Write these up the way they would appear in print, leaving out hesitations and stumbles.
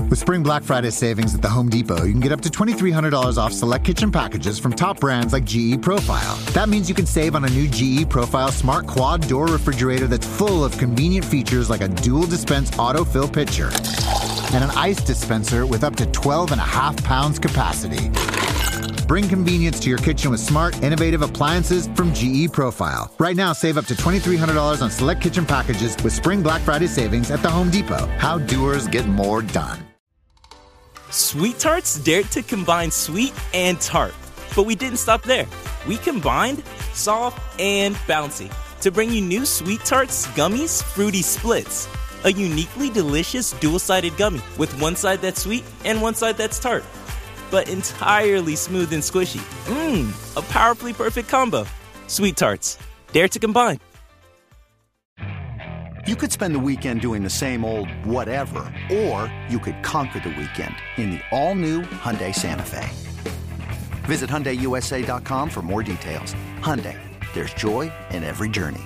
With Spring Black Friday savings at the Home Depot, you can get up to $2,300 off select kitchen packages from top brands like GE Profile. That means you can save on a new GE Profile Smart Quad Door refrigerator that's full of convenient features like a dual dispense autofill pitcher and an ice dispenser with up to 12.5 pounds capacity. Bring convenience to your kitchen with smart, innovative appliances from GE Profile. Right now, save up to $2,300 on select kitchen packages with Spring Black Friday savings at the Home Depot. How doers get more done. Sweet Tarts dared to combine sweet and tart. But we didn't stop there. We combined soft and bouncy to bring you new Sweet Tarts Gummies Fruity Splits. A uniquely delicious dual-sided gummy with one side that's sweet and one side that's tart. But entirely smooth and squishy. A powerfully perfect combo. Sweet Tarts. Dare to combine. You could spend the weekend doing the same old whatever, or you could conquer the weekend in the all-new Hyundai Santa Fe. Visit HyundaiUSA.com for more details. Hyundai, there's joy in every journey.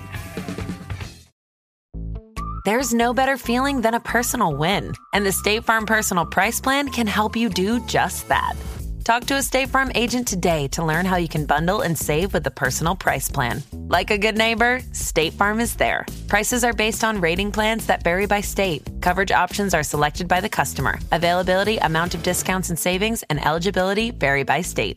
There's no better feeling than a personal win, and the State Farm Personal Price Plan can help you do just that. Talk to a State Farm agent today to learn how you can bundle and save with the Personal Price Plan. Like a good neighbor, State Farm is there. Prices are based on rating plans that vary by state. Coverage options are selected by the customer. Availability, amount of discounts and savings, and eligibility vary by state.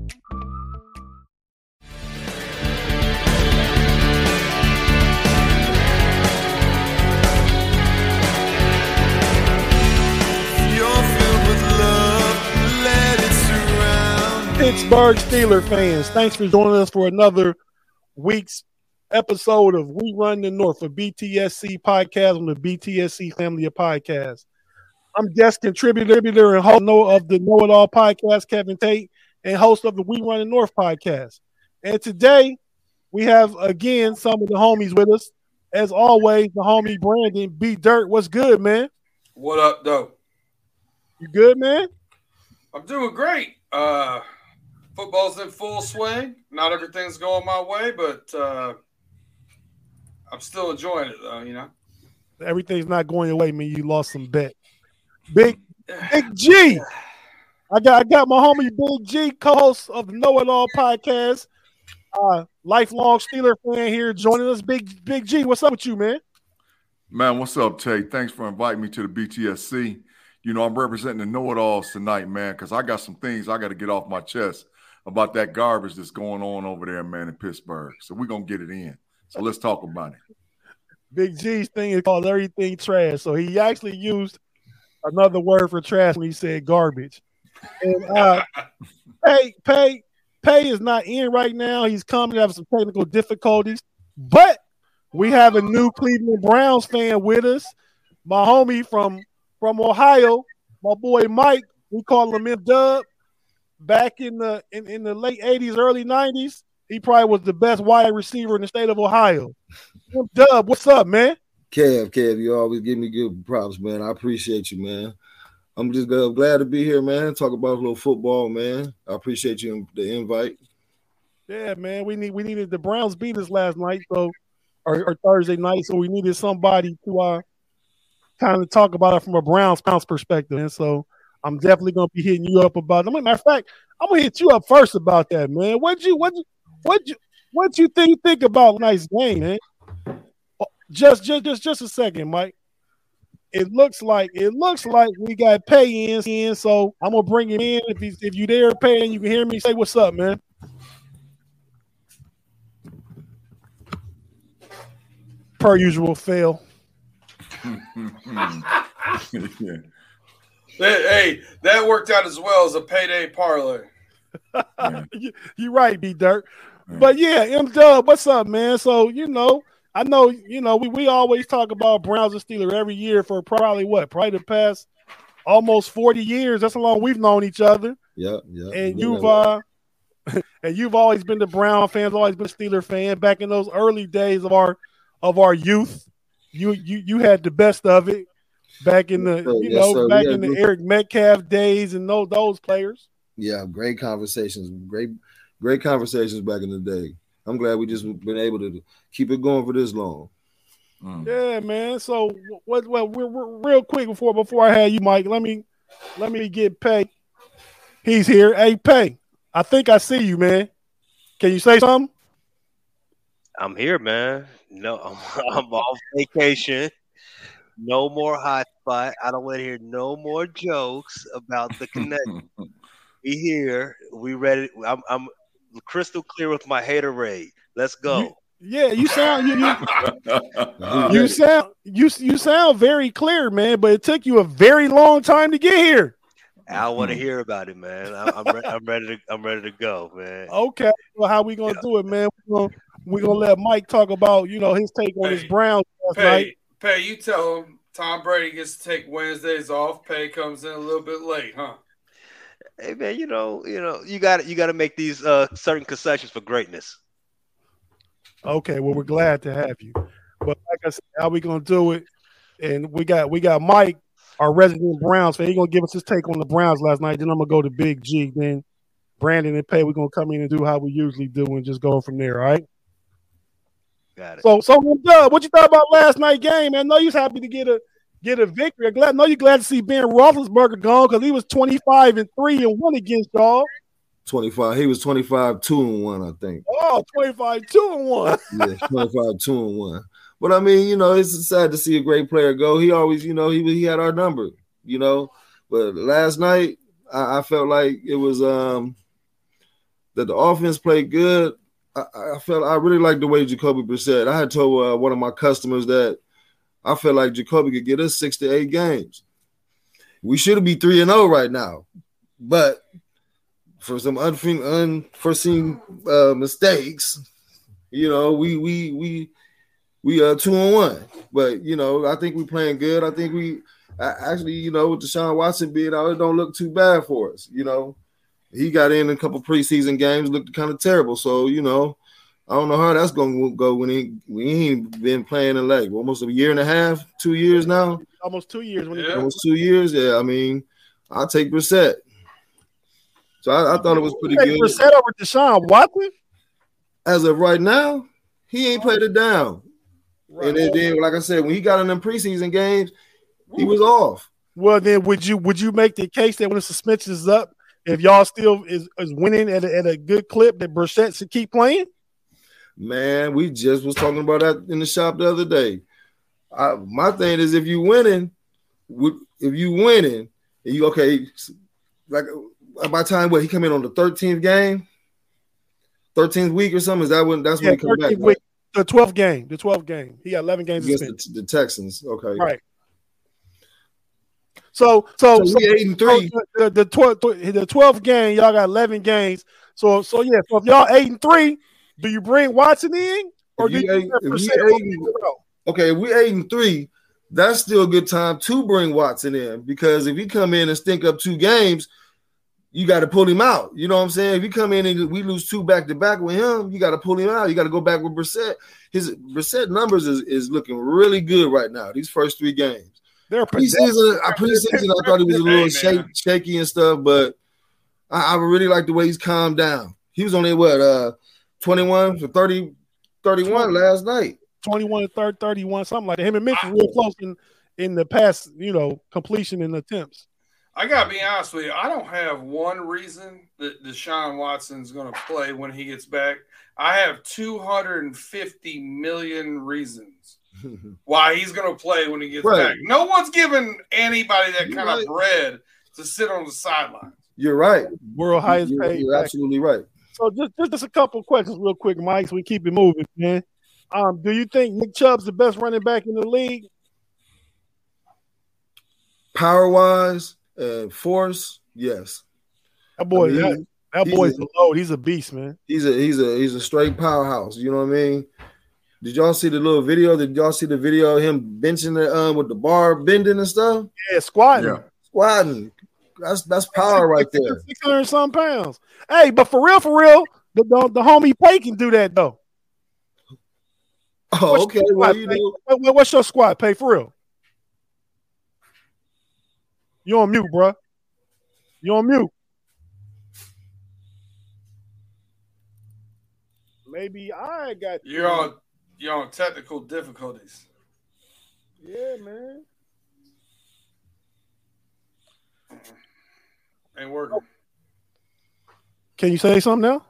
Pittsburgh Steelers fans, thanks for joining us for another week's episode of We Run the North, a BTSC podcast on the BTSC family of podcasts. I'm guest contributor and host of the Know It All podcast, Kevin Tate, and host of the We Run the North podcast. And today, we have, again, some of the homies with us. As always, the homie Brandon B. Dirt. What's good, man? What up, though? You good, man? I'm doing great. Football's in full swing. Not everything's going my way, but I'm still enjoying it, though, you know. Everything's not going your way, man. You lost some bet. Big G. I got my homie Big G, co-host of the Know It All podcast. Lifelong Steeler fan here joining us. Big G, what's up with you, man? Man, what's up, Tay? Thanks for inviting me to the BTSC. You know, I'm representing the know-it-alls tonight, man, because I got some things I got to get off my chest about that garbage that's going on over there, man, in Pittsburgh. So we're going to get it in. So let's talk about it. Big G's thing is called everything trash. So he actually used another word for trash when he said garbage. And Pay is not in right now. He's coming to have some technical difficulties. But we have a new Cleveland Browns fan with us. My homie from Ohio, my boy Mike. We call him M-Dub. Back in the late 80s, early 90s, he probably was the best wide receiver in the state of Ohio. M-Dub, what's up, man? Kev, you always give me good props, man. I appreciate you, man. I'm just glad to be here, man. Talk about a little football, man. I appreciate you the invite. Yeah, man. We needed the Browns beat us last night, or Thursday night, so we needed somebody to kind of talk about it from a Browns perspective. And so I'm definitely gonna be hitting you up about it. Matter of fact, I'm gonna hit you up first about that, man. What you think about tonight's game, man? Just a second, Mike. It looks like we got Pay in, so I'm gonna bring him in. If you there, Pay, and you can hear me, say what's up, man. Per usual, fail. Yeah. Hey, that worked out as well as a payday parlay. Yeah. You're right, B Dirt. But yeah, M-Dub, what's up, man? So, I know, we always talk about Browns and Steelers every year for probably the past almost 40 years. That's how long we've known each other. Yeah. And you've always been the Brown fans, always been a Steeler fan. Back in those early days of our youth, you had the best of it. Back in the the Eric Metcalf days and those players. Yeah, great conversations. Great conversations back in the day. I'm glad we just been able to keep it going for this long. Yeah, man. So, we're real quick before I have you, Mike. Let me Let me get Pay. He's here. Hey, Pay. I think I see you, man. Can you say something? I'm here, man. No, I'm off vacation. No more hotspot. I don't want to hear no more jokes about the connection. We here. We ready. I'm crystal clear with my haterade. Let's go. You sound you sound very clear, man. But it took you a very long time to get here. I want to hear about it, man. I'm ready to go, man. Okay, well, how we gonna do it, man? We're gonna let Mike talk about his take on his Browns last night. Pay, you tell him Tom Brady gets to take Wednesdays off. Pay comes in a little bit late, huh? Hey, man, you got to make these certain concessions for greatness. Okay, well, we're glad to have you. But like I said, how we gonna do it? And we got Mike, our resident Browns fan. He's gonna give us his take on the Browns last night. Then I'm gonna go to Big G. Then Brandon and Pay, we're gonna come in and do how we usually do and just go from there. All right. Got it. So Doug, what you thought about last night's game, man? I know you was happy to get a victory. You're glad to see Ben Roethlisberger gone because he was 25-3-1 against y'all. 25. He was 25-2-1, I think. Oh, 25-2-1. Yeah, 25-2-1. But I mean, it's sad to see a great player go. He always, he had our number, But last night, I felt like it was that the offense played good. I really liked the way Jacoby Brissett. I had told one of my customers that I felt like Jacoby could get us 6 to 8 games. We should be 3-0 right now, but for some unforeseen mistakes, we 2-1. But I think we're playing good. I think we actually, with Deshaun Watson being out, it don't look too bad for us. He got in a couple preseason games, looked kind of terrible. So, I don't know how that's going to go when we ain't been playing in like almost a year and a half, 2 years now. Almost 2 years. Almost 2 years. Yeah, I mean, I'll take Brissett. So I thought it was pretty good. Brissett over Deshaun Watson? As of right now, he ain't played it down. Right. And then, like I said, when he got in them preseason games, he was off. Well, then would you make the case that when the suspension is up, if y'all still is winning at a good clip, that Brissett should keep playing? Man, we just was talking about that in the shop the other day. My thing is, if you winning, and you okay, like by the time he come in on the 13th game, 13th week or something, is that when that's when he come back? Week, the 12th game. He got 11 games against the Texans. Okay, right. So we 8-3. The 12th game, y'all got 11 games. So if y'all 8-3, do you bring Watson in, or do you? Okay, if we 8-3, that's still a good time to bring Watson in, because if he come in and stink up 2 games, you got to pull him out. You know what I'm saying? If he come in and we lose 2 back-to-back with him, you got to pull him out. You got to go back with Brissett. His Brissett numbers is looking really good right now. These first 3 games. Preseason, I thought he was a little shaky and stuff, but I really like the way he's calmed down. He was only 21 for 31 last night. 21 to 31, something like that. Him and Mitch were real close in the past, completion and attempts. I gotta be honest with you. I don't have one reason that Deshaun Watson's going to play when he gets back. I have 250 million reasons why he's going to play when he gets back. No one's giving anybody that kind of bread to sit on the sidelines. You're right. World highest paid. You're absolutely right. So just a couple of questions real quick, Mike, so we keep it moving, man. Do you think Nick Chubb's the best running back in the league? Power-wise and force, yes. That boy, that boy's a load. He's a beast, man. He's a straight powerhouse. You know what I mean? Did y'all see the little video? Did y'all see the video of him benching it with the bar bending and stuff? Yeah, squatting. Yeah. Squatting. That's power right there. 600 some pounds. Hey, but for real, the homie Pay can do that though. Oh, okay. Well, what's your squat, Pay, for real? You on mute, bro. You on mute. Maybe I got you're on technical difficulties. Yeah, man. Ain't working. Can you say something now?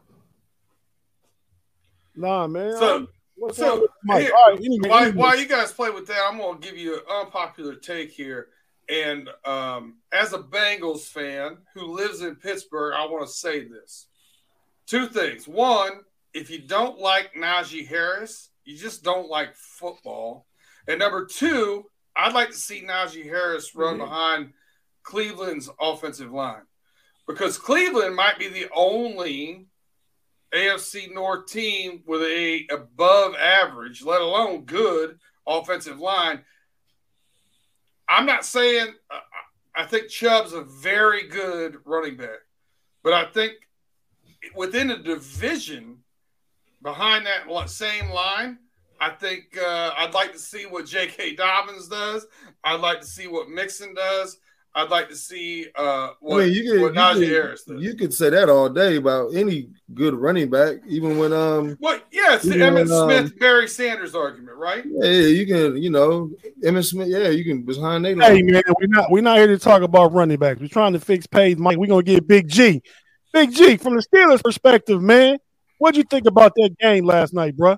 Nah, man. So Mike? here, All right, while you guys play with that, I'm going to give you an unpopular take here. And as a Bengals fan who lives in Pittsburgh, I want to say this. Two things. One, if you don't like Najee Harris, you just don't like football. And number two, I'd like to see Najee Harris run behind Cleveland's offensive line, because Cleveland might be the only AFC North team with a above average, let alone good offensive line. I'm not saying I think Chubb's a very good running back, but I think within a division behind that same line, I think I'd like to see what J.K. Dobbins does. I'd like to see what Mixon does. I'd like to see what Najee Harris does. You could say that all day about any good running back, even when it's the Emmitt Smith, Barry Sanders argument, right? Yeah, you can, Emmitt Smith. Yeah, you can behind they. Hey man, we're not here to talk about running backs. We're trying to fix Page Mike. We're gonna get Big G from the Steelers' perspective, man. What'd you think about that game last night, bro?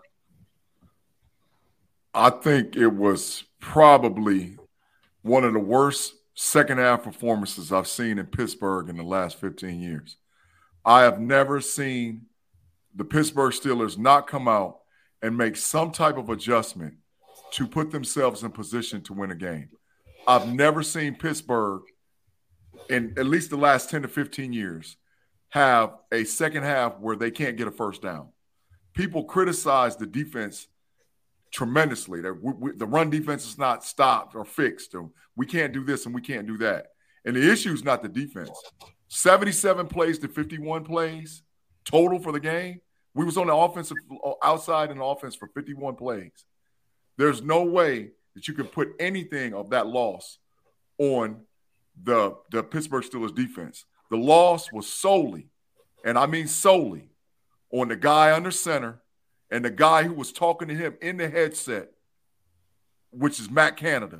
I think it was probably one of the worst second half performances I've seen in Pittsburgh in the last 15 years. I have never seen the Pittsburgh Steelers not come out and make some type of adjustment to put themselves in position to win a game. I've never seen Pittsburgh in at least the last 10 to 15 years have a second half where they can't get a first down. People criticize the defense tremendously. The run defense is not stopped or fixed. Or we can't do this and we can't do that. And the issue is not the defense. 77 plays to 51 plays total for the game. We was on the offensive outside in the offense for 51 plays. There's no way that you can put anything of that loss on the Pittsburgh Steelers defense. The loss was solely, and I mean solely, on the guy under center and the guy who was talking to him in the headset, which is Matt Canada,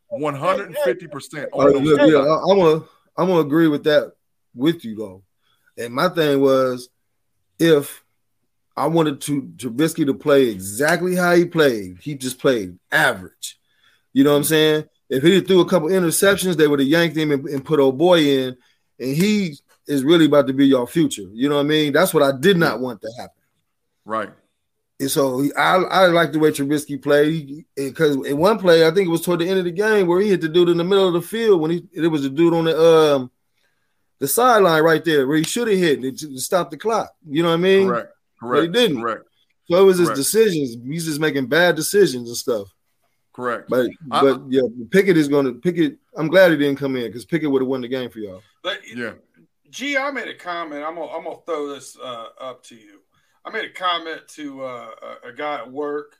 150%. I'm gonna agree with that with you though. And my thing was, if I wanted Trubisky to play exactly how he played, he just played average. You know what I'm saying? If he threw a couple interceptions, they would have yanked him and put old boy in, and he is really about to be your future. You know what I mean? That's what I did not want to happen. Right. And so I like the way Trubisky played, because in one play, I think it was toward the end of the game where he hit the dude in the middle of the field when it was the dude on the sideline right there where he should have hit it to stop the clock. You know what I mean? Correct. But he didn't. Correct. So it was his decisions. He's just making bad decisions and stuff. Correct. But yeah, Pickett is going to Pickett. I'm glad he didn't come in because Pickett would have won the game for y'all. But yeah. G, I made a comment. I'm gonna throw this up to you. I made a comment to a guy at work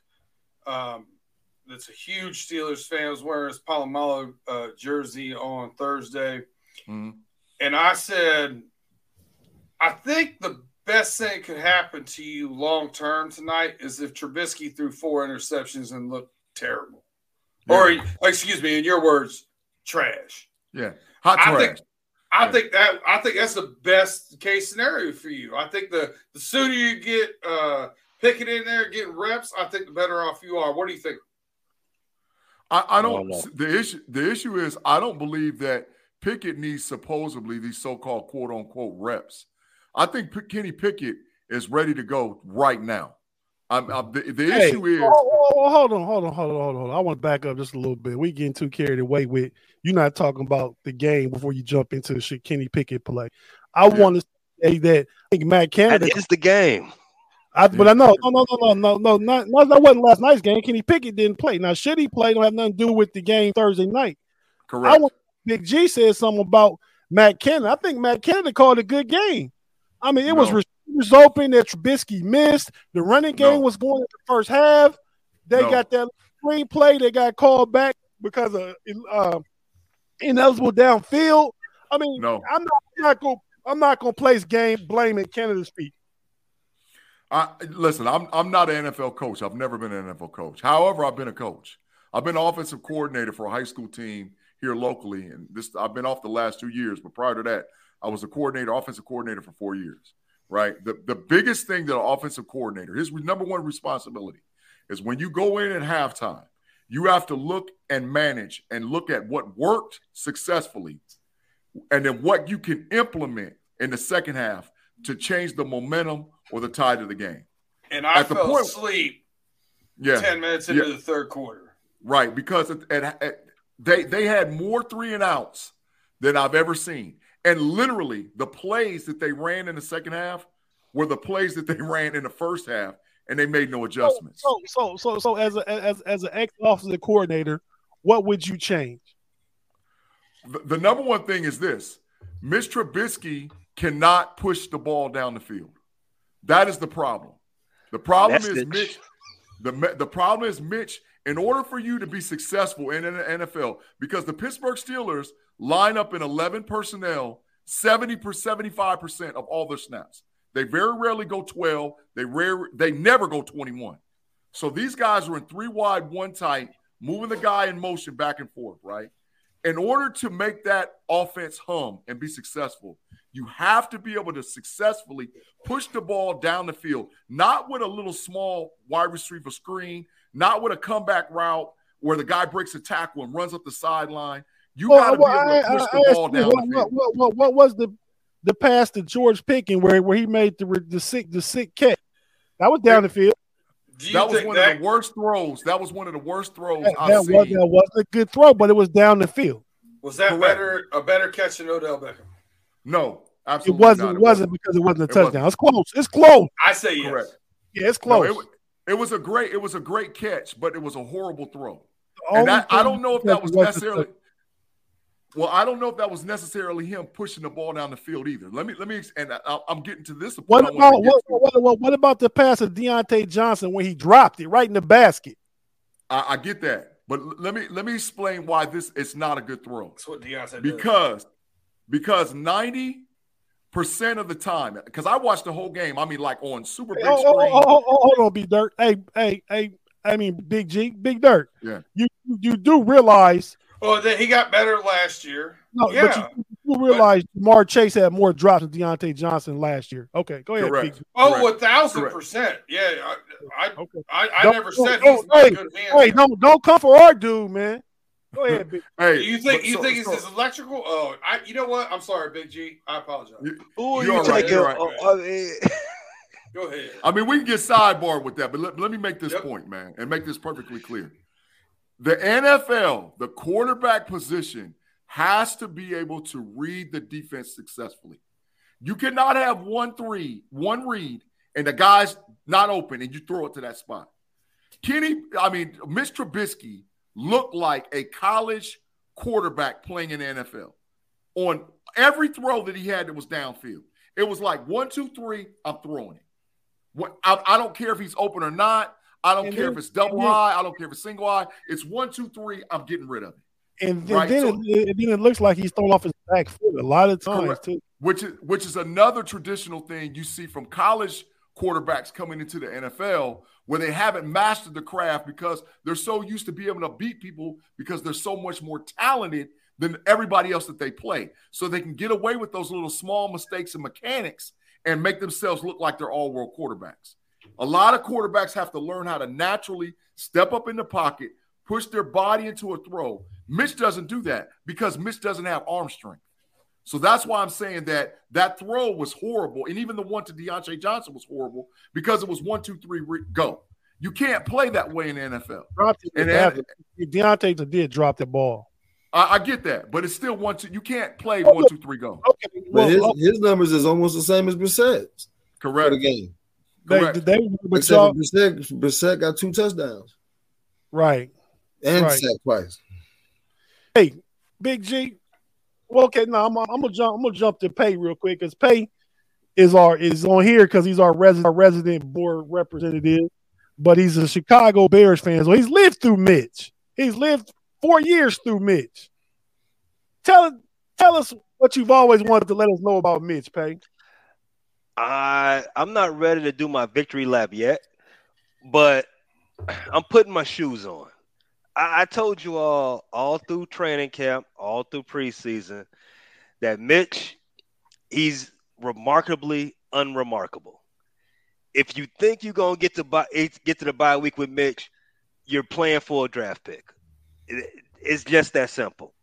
that's a huge Steelers fan. I was wearing his Palomalo jersey on Thursday. Mm-hmm. And I said, I think the best thing that could happen to you long-term tonight is if Trubisky threw 4 interceptions and looked terrible. Yeah. Or, excuse me, in your words, trash. Yeah, hot trash. I think that's the best case scenario for you. I think the sooner you get Pickett in there, getting reps, I think the better off you are. What do you think? I don't. The issue is I don't believe that Pickett needs supposedly these so-called quote-unquote reps. I think Kenny Pickett is ready to go right now. The issue is. Hold on. I want to back up just a little bit. We getting too carried away with you not talking about the game before you jump into the Kenny Pickett play. I want to say that I think Matt Canada is the game. But I know, no, that wasn't last night's game. Kenny Pickett didn't play. Now, should he play? Don't have nothing to do with the game Thursday night. Correct. Big G said something about Matt Canada. I think Matt Canada called a good game. I mean, it was receivers open that Trubisky missed. The running game was going in the first half. They got that screen play. They got called back because of ineligible downfield. I mean, I'm not gonna place blame at Canada's feet. Listen, I'm not an NFL coach. I've never been an NFL coach. However, I've been a coach. I've been offensive coordinator for a high school team here locally, and I've been off the last 2 years, but prior to that, I was offensive coordinator for 4 years, right? The biggest thing that an offensive coordinator, his number one responsibility is when you go in at halftime, you have to look and manage and look at what worked successfully and then what you can implement in the second half to change the momentum or the tide of the game. And I fell asleep 10 minutes into the third quarter. Right, because they had more 3-and-outs than I've ever seen. And literally, the plays that they ran in the second half were the plays that they ran in the first half, and they made no adjustments. So as an ex-offensive coordinator, what would you change? The number one thing is this: Mitch Trubisky cannot push the ball down the field. That is the problem. The problem is Mitch. The problem is Mitch. In order for you to be successful in the NFL, because the Pittsburgh Steelers line up in 11 personnel 75% of all their snaps. They very rarely go 12. They never go 21. So these guys are in 3 wide, 1 tight, moving the guy in motion back and forth, right? In order to make that offense hum and be successful, you have to be able to successfully push the ball down the field, not with a little small wide receiver screen, not with a comeback route where the guy breaks a tackle and runs up the sideline. You got to be able to push the ball down the field. What was the pass to George Pickens where he made the sick catch? That was down the field. That was one of the worst throws. That was one of the worst throws I've seen. That wasn't a good throw, but it was down the field. Was that a better catch than Odell Beckham? No, absolutely It wasn't because it wasn't a touchdown. It's close. It's close. I say yes. Correct. Yeah, it's close. No, it was a great catch, but it was a horrible throw. And I don't know if that was necessarily. Well, I don't know if that was necessarily him pushing the ball down the field either. Let me, and I'm getting to this. What about the pass of Deontay Johnson when he dropped it right in the basket? I get that, but let me explain why it's not a good throw. That's what Deontay does. Because 90% of the time, because I watched the whole game. I mean, like on super big screen. Hold on, Big Dirt. Big G, Big Dirt. Yeah. You do realize. Well, then he got better last year. No, yeah. But you realize Jamar Chase had more drops than Deontay Johnson last year. Okay, go ahead. Correct. Big. Oh, 1,000%. Yeah, I never said he's not good hands. Hey, don't come for our dude, man. Go ahead, Big. Hey, you think it's his electrical? Oh, you know what? I'm sorry, Big G. I apologize. You're right. Go ahead. I mean, we can get sidebar with that, but let me make this point, man, and make this perfectly clear. The NFL, the quarterback position, has to be able to read the defense successfully. You cannot have one read, and the guy's not open, and you throw it to that spot. Mitch Trubisky looked like a college quarterback playing in the NFL. On every throw that he had that was downfield, it was like 1, 2, 3, I'm throwing it. I don't care if he's open or not. I don't care if it's double high. I don't care if it's single high. It's 1, 2, 3. I'm getting rid of it. And then it looks like he's thrown off his back foot a lot of times correct. too. Which is another traditional thing you see from college quarterbacks coming into the NFL, where they haven't mastered the craft because they're so used to being able to beat people because they're so much more talented than everybody else that they play. So they can get away with those little small mistakes and mechanics and make themselves look like they're all-world quarterbacks. A lot of quarterbacks have to learn how to naturally step up in the pocket, push their body into a throw. Mitch doesn't do that because Mitch doesn't have arm strength. So that's why I'm saying that throw was horrible. And even the one to Deontay Johnson was horrible because it was 1, 2, 3, go. You can't play that way in the NFL. Deontay did drop the ball. I get that, but it's still 1, 2. You can't play 1, 2, 3, go. Okay. But his numbers is almost the same as Brissett's. Correct. For the game. Correct. Except Brissett got 2 touchdowns. Right. And sacked twice. Hey, Big G. Well, okay, now I'm gonna jump to Pay real quick because Pay is on here because he's our resident board representative, but he's a Chicago Bears fan, so he's lived through Mitch. He's lived 4 years through Mitch. Tell us what you've always wanted to let us know about Mitch, Pay. I'm not ready to do my victory lap yet, but I'm putting my shoes on. I told you all through training camp, all through preseason, that Mitch, he's remarkably unremarkable. If you think you're gonna get to the bye week with Mitch, you're playing for a draft pick. It's just that simple.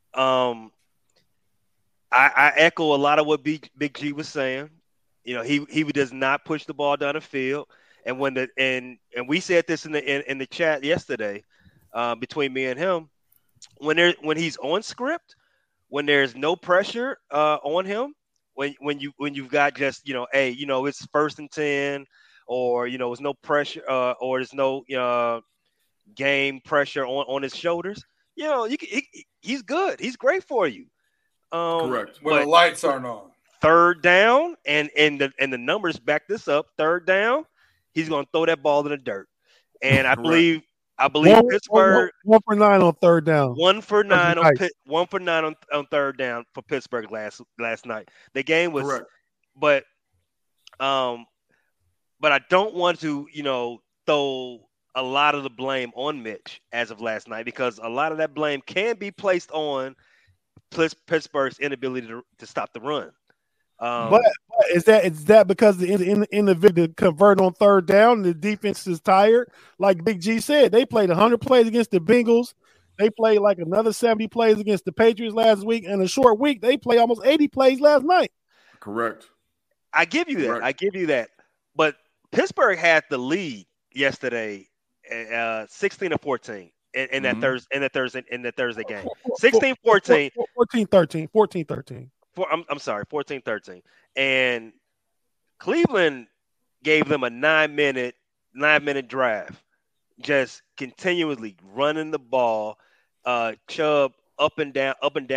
I echo a lot of what Big G was saying. You know, he does not push the ball down the field, and and we said this in the chat yesterday between me and him. When he's on script, when there's no pressure on him, when you've got just it's 1st and 10, or there's no pressure or there's no game pressure on his shoulders. He's good. He's great for you. Correct. When the lights aren't on. 3rd down, and the numbers back this up. 3rd down, he's going to throw that ball in the dirt. And I believe Pittsburgh 1 for 9 on 3rd down. 1 for 9 on 1 for 9 on 3rd down for Pittsburgh last night. The game was correct. But I don't want to, throw a lot of the blame on Mitch as of last night, because a lot of that blame can be placed on Pittsburgh's inability to stop the run. But is that because the individual convert on 3rd down, the defense is tired? Like Big G said, they played 100 plays against the Bengals. They played like another 70 plays against the Patriots last week. And a short week, they played almost 80 plays last night. Correct. I give you that. I give you that. But Pittsburgh had the lead yesterday, 16-14 in that Thursday game. 16-14. 14-13. I'm sorry, 14-13. And Cleveland gave them a 9-minute drive, just continuously running the ball, Chubb up and down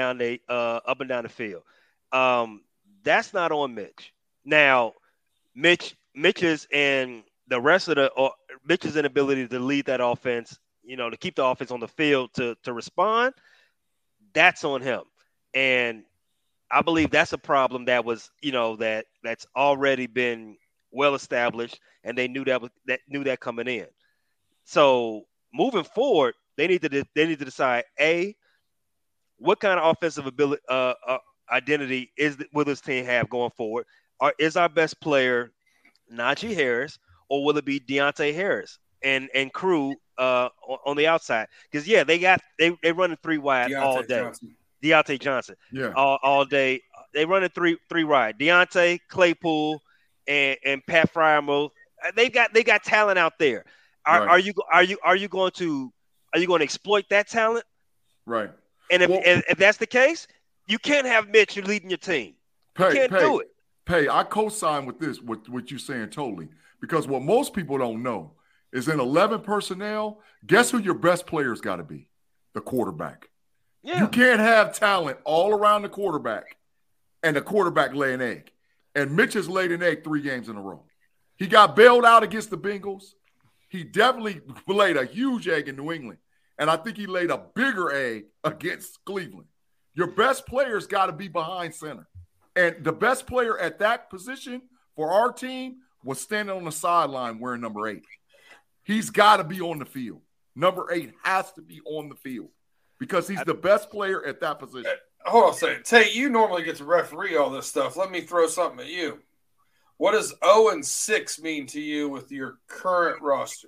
the field. That's not on Mitch. Now, Mitch's and the rest of Mitch's inability to lead that offense, to keep the offense on the field to respond, that's on him. And I believe that's a problem that was, that's already been well established, and they knew that coming in. So moving forward, they need to decide, A, what kind of offensive ability identity will this team have going forward? Is our best player Najee Harris, or will it be Deontay Harris and crew on the outside? Because they running 3 wide all day. Deontay Johnson, all day. They running three wide. Deontay, Claypool, and Pat Freiermuth. They got talent out there. Are you going to exploit that talent? Right. And if that's the case, you can't have Mitch leading your team. You can't do it. I co-sign with this, with what you're saying totally, because what most people don't know is in 11 personnel, guess who your best player's got to be? The quarterback. Yeah. You can't have talent all around the quarterback and the quarterback lay an egg. And Mitch has laid an egg 3 games in a row. He got bailed out against the Bengals. He definitely laid a huge egg in New England. And I think he laid a bigger egg against Cleveland. Your best player's got to be behind center. And the best player at that position for our team was standing on the sideline wearing number 8. He's got to be on the field. Number 8 has to be on the field because he's the best player at that position. Hold on a second. Tate, you normally get to referee all this stuff. Let me throw something at you. What does 0-6 mean to you with your current roster?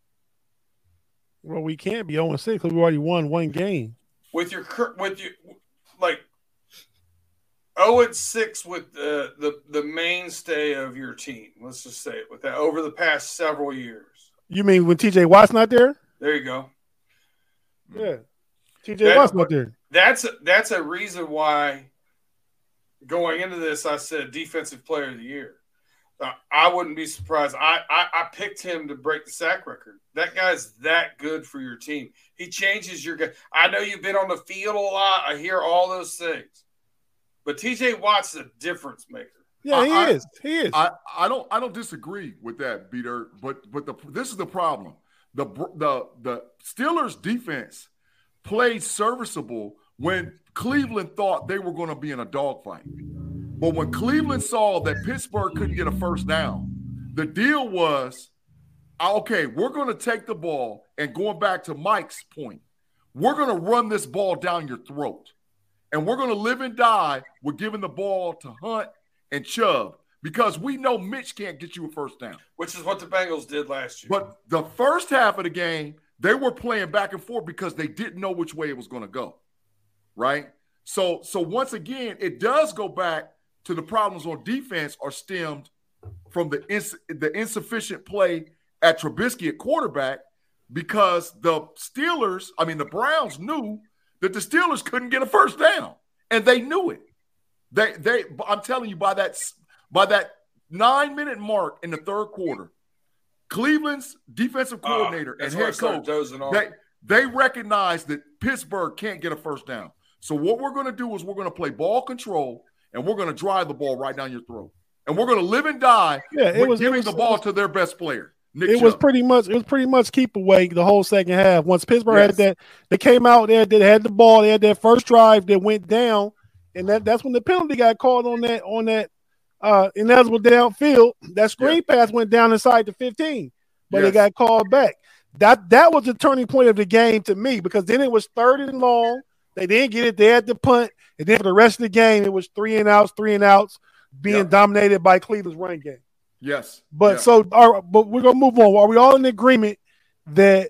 Well, we can't be 0-6 because we already won 1 game. With your like 0-6 with the mainstay of your team. Let's just say it with that over the past several years. You mean when TJ Watt's not there? There you go. Yeah, TJ Watt's not there. That's a reason why going into this I said defensive player of the year. I wouldn't be surprised. I picked him to break the sack record. That guy's that good for your team. He changes your game. I know you've been on the field a lot. I hear all those things. But TJ Watt's a difference maker. Yeah, he is. He is. I don't disagree with that, Peter. But this is the problem. The Steelers defense played serviceable when Cleveland thought they were going to be in a dogfight. But when Cleveland saw that Pittsburgh couldn't get a first down, the deal was, okay, we're going to take the ball, and going back to Mike's point, we're going to run this ball down your throat. And we're going to live and die with giving the ball to Hunt and Chubb because we know Mitch can't get you a first down. Which is what the Bengals did last year. But the first half of the game, they were playing back and forth because they didn't know which way it was going to go, right? So once again, it does go back to the problems on defense are stemmed from the insufficient play at Trubisky at quarterback because the Browns knew that the Steelers couldn't get a first down, and they knew it. I'm telling you, by that 9-minute mark in the third quarter, Cleveland's defensive coordinator and head coach, they recognized that Pittsburgh can't get a first down. So what we're going to do is we're going to play ball control, and we're going to drive the ball right down your throat. And we're going to live and die with giving the ball to their best player. It was pretty much keep away the whole second half. Once Pittsburgh had that, they came out there, they had the ball, they had that first drive that went down, and that's when the penalty got called on that ineligible downfield. That screen pass went down inside the 15, but it got called back. That was the turning point of the game to me because then it was 3rd and long. They didn't get it. They had to punt, and then for the rest of the game, it was 3 and outs, being dominated by Cleveland's run game. Yes. But but we're gonna move on. Are we all in agreement that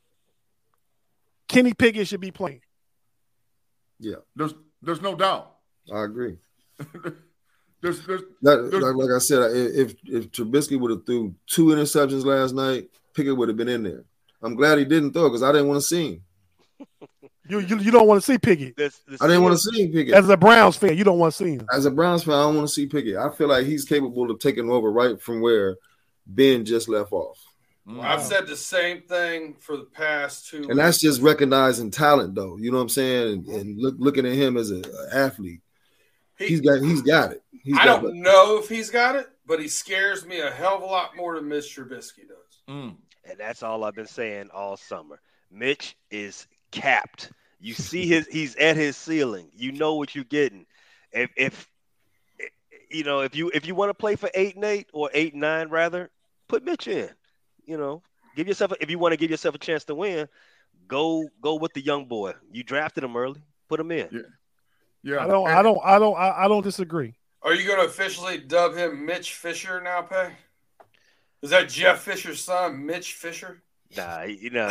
Kenny Pickett should be playing? Yeah. There's no doubt. I agree. there's like I said, if Trubisky would have threw 2 interceptions last night, Pickett would have been in there. I'm glad he didn't throw because I didn't want to see him. You don't want to see Pickett. I didn't want to see him Pickett. As a Browns fan, you don't want to see him. As a Browns fan, I don't want to see Pickett. I feel like he's capable of taking over right from where Ben just left off. Wow. I've said the same thing for the past 2 weeks. And that's just recognizing talent, though. You know what I'm saying? And looking at him as an athlete. He's got it. I don't know if he's got it, but he scares me a hell of a lot more than Mitch Trubisky does. And that's all I've been saying all summer. Mitch is capped. You see he's at his ceiling. You know what you're getting. If you want to play for 8-8 or 8-9 rather, put Mitch in. Give yourself if you want to give yourself a chance to win, go with the young boy. You drafted him early, put him in. Yeah. I don't disagree. Are you going to officially dub him Mitch Fisher now, Pay? Is that Jeff Fisher's son, Mitch Fisher? Nah,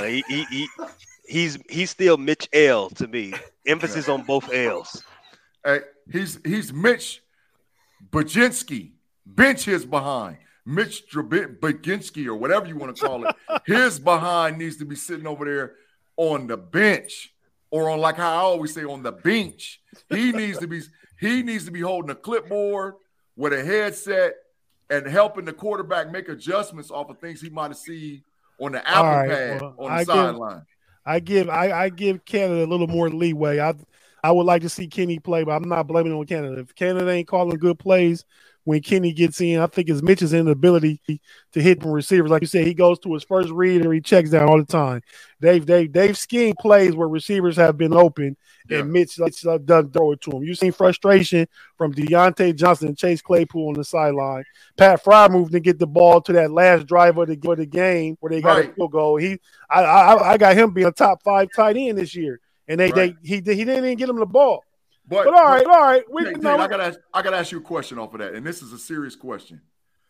he's still Mitch L to me. Emphasis on both L's. Hey, he's Mitch Baginski. Bench his behind. Mitch Baginski or whatever you want to call it. His behind needs to be sitting over there on the bench or on, like how I always say, on the bench. He needs to be holding a clipboard with a headset and helping the quarterback make adjustments off of things he might have seen on the Apple pad on the sideline. I give Canada a little more leeway. I would like to see Kenny play, but I'm not blaming it on Canada. If Canada ain't calling good plays when Kenny gets in, I think it's Mitch's inability to hit from receivers. Like you said, he goes to his first read and he checks down all the time. They've schemed plays where receivers have been open and Mitch doesn't throw it to him. You've seen frustration from Deontay Johnson and Chase Claypool on the sideline. Pat Fryer moved to get the ball to that last drive of the game where they got a field goal. I got him being a top 5 tight end this year, and he didn't even get him the ball. But all right. I gotta ask you a question off of that, and this is a serious question.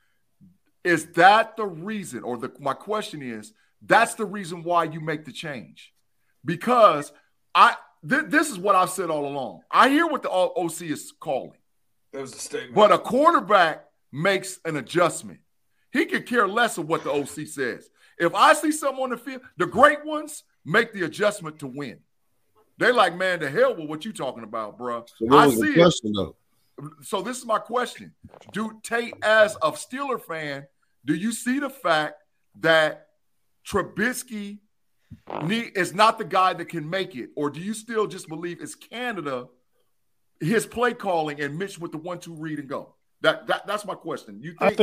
Is that the reason, or my question is, that's the reason why you make the change? Because this is what I've said all along. I hear what the OC is calling. That was a statement. But a quarterback makes an adjustment. He could care less of what the OC says. If I see something on the field, the great ones make the adjustment to win. They like, man, to hell with what you talking about, bro. So I see question, though. So this is my question. Tate, as a Steeler fan, do you see the fact that Trubisky is not the guy that can make it? Or do you still just believe it's Canada, his play calling, and Mitch with the 1-2 read and go? That's my question.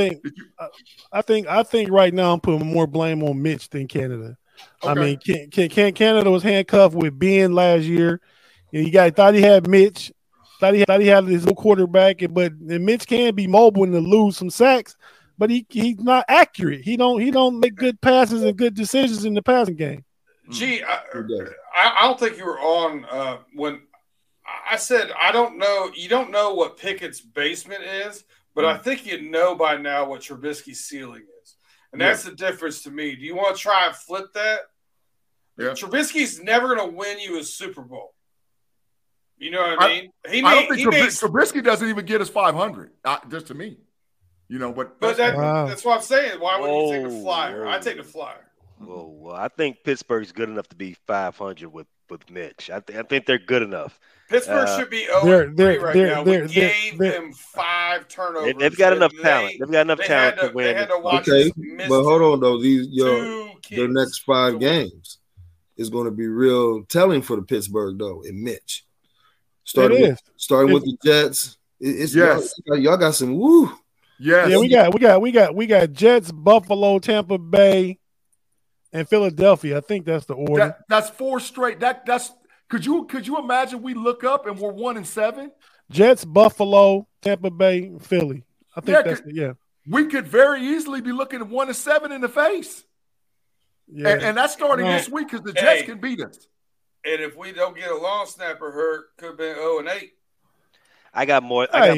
I think right now I'm putting more blame on Mitch than Canada. Okay. I mean, Canada was handcuffed with Ben last year. Thought he had Mitch, thought he had his little quarterback, but Mitch can be mobile and to lose some sacks, but he's not accurate. He don't make good passes and good decisions in the passing game. Gee, I don't think you were on when I said I don't know. You don't know what Pickett's basement is, but I think you know by now what Trubisky's ceiling is, and that's the difference to me. Do you want to try and flip that? Yeah. Trubisky's never going to win you a Super Bowl. You know what I mean? I don't think Trubisky doesn't even get us 500. Just to me, you know. But that's what I'm saying. Why would you take the flyer? I take the flyer. Well, I think Pittsburgh's good enough to be 500 with Mitch. I think they're good enough. Pittsburgh should be 0-3 right now. We gave them 5 turnovers. They've got enough talent. They've got enough talent to win. Okay, but hold on though. The next 5 games is going to be real telling for the Pittsburgh though. And Mitch, starting with the Jets. Y'all got some woo. Yes. Yeah, we got Jets, Buffalo, Tampa Bay, and Philadelphia. I think that's the order. That's 4 straight. That's could you imagine we look up and we're 1-7? Jets, Buffalo, Tampa Bay, Philly. I think we could very easily be looking at 1-7 in the face. Yeah. And that's starting this week because the Jets can beat us. And if we don't get a long snapper hurt, could have been 0-8. I got more. I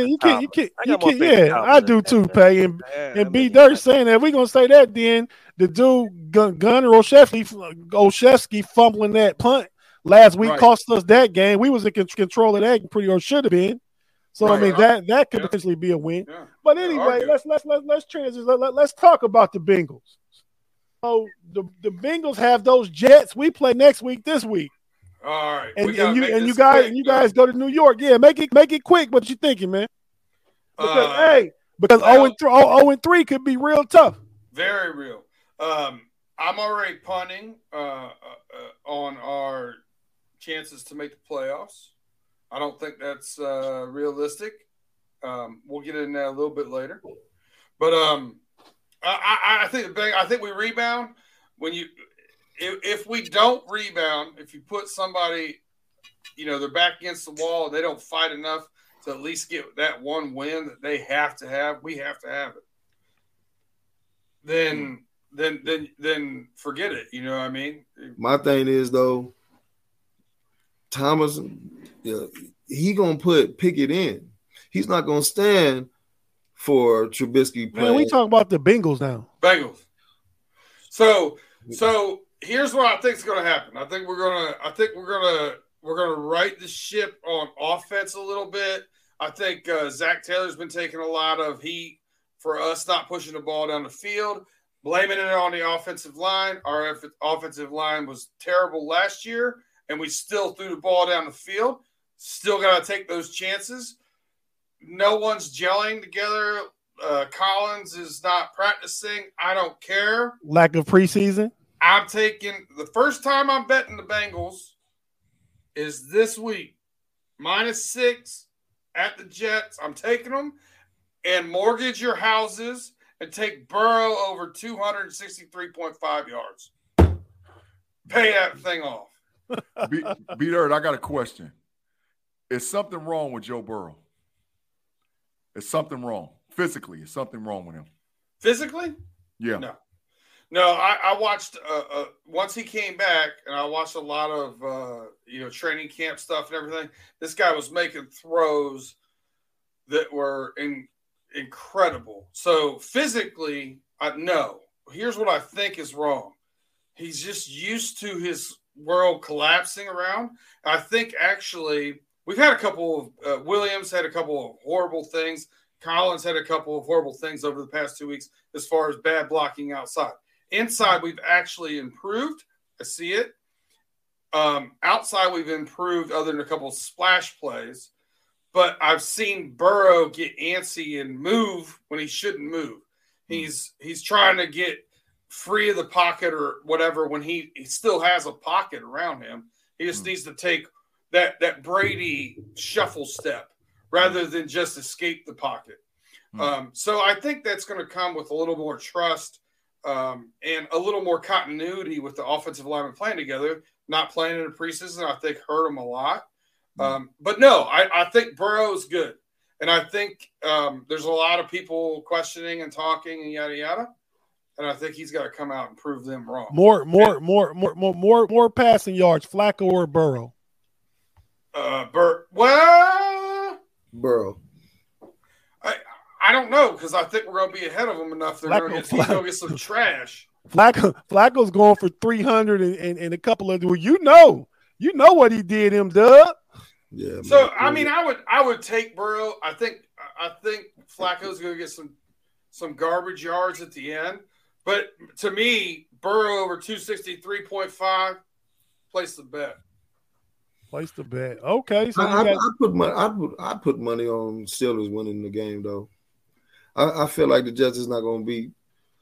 do too, Pay. And B Dirt saying that we're gonna say that then the dude Gunnar Olszewski fumbling that punt last week cost us that game. We was in control of that pretty or should have been. So I mean that could potentially be a win. Yeah. But anyway, let's transition. Let's talk about the Bengals. So the Bengals have those Jets. We play next week. This week. All right, and you guys go to New York. Yeah, make it quick. What you thinking, man? Because 0-3 could be real tough. Very real. I'm already punting on our chances to make the playoffs. I don't think that's realistic. We'll get into that a little bit later, but I think we rebound when you. If we don't rebound, if you put somebody, they're back against the wall and they don't fight enough to at least get that one win that they have to have, we have to have it. Then forget it. You know what I mean? My thing is though, Thomas, he gonna put Pickett in. He's not gonna stand for Trubisky playing. Man, we talking about the Bengals now. Bengals. So. Here's what I think is going to happen. I think we're gonna right the ship on offense a little bit. I think Zach Taylor's been taking a lot of heat for us not pushing the ball down the field, blaming it on the offensive line. Our offensive line was terrible last year, and we still threw the ball down the field. Still got to take those chances. No one's gelling together. Collins is not practicing. I don't care. Lack of preseason. I'm taking the first time I'm betting the Bengals is this week. -6 at the Jets. I'm taking them and mortgage your houses and take Burrow over 263.5 yards. Pay that thing off. B-Dirt, I got a question. Is something wrong with Joe Burrow? Is something wrong? Physically, is something wrong with him? Physically? Yeah. No, I watched once he came back, and I watched a lot of training camp stuff and everything. This guy was making throws that were incredible. So physically, no. Here's what I think is wrong. He's just used to his world collapsing around. I think actually we've had a couple of Williams had a couple of horrible things. Collins had a couple of horrible things over the past 2 weeks as far as bad blocking outside. Inside, we've actually improved. I see it. Outside, we've improved other than a couple of splash plays. But I've seen Burrow get antsy and move when he shouldn't move. He's trying to get free of the pocket or whatever when he still has a pocket around him. He just needs to take that Brady shuffle step rather than just escape the pocket. So I think that's going to come with a little more trust and a little more continuity with the offensive linemen playing together. Not playing in the preseason, I think, hurt him a lot. But no, I think Burrow's good. And I think there's a lot of people questioning and talking and yada, yada. and I think he's got to come out and prove them wrong. More passing yards, Flacco or Burrow? Burrow. I don't know because I think we're going to be ahead of them enough. He's going to get some trash. Flacco's going for 300 and a couple of. Well, you know what he did, him Dub. Yeah. So I would take Burrow. I think Flacco's going to get some garbage yards at the end. But to me, Burrow over 263.5, place the bet. Place the bet. Okay, so I put money on Steelers winning the game though. I feel like the Jets is not going to be,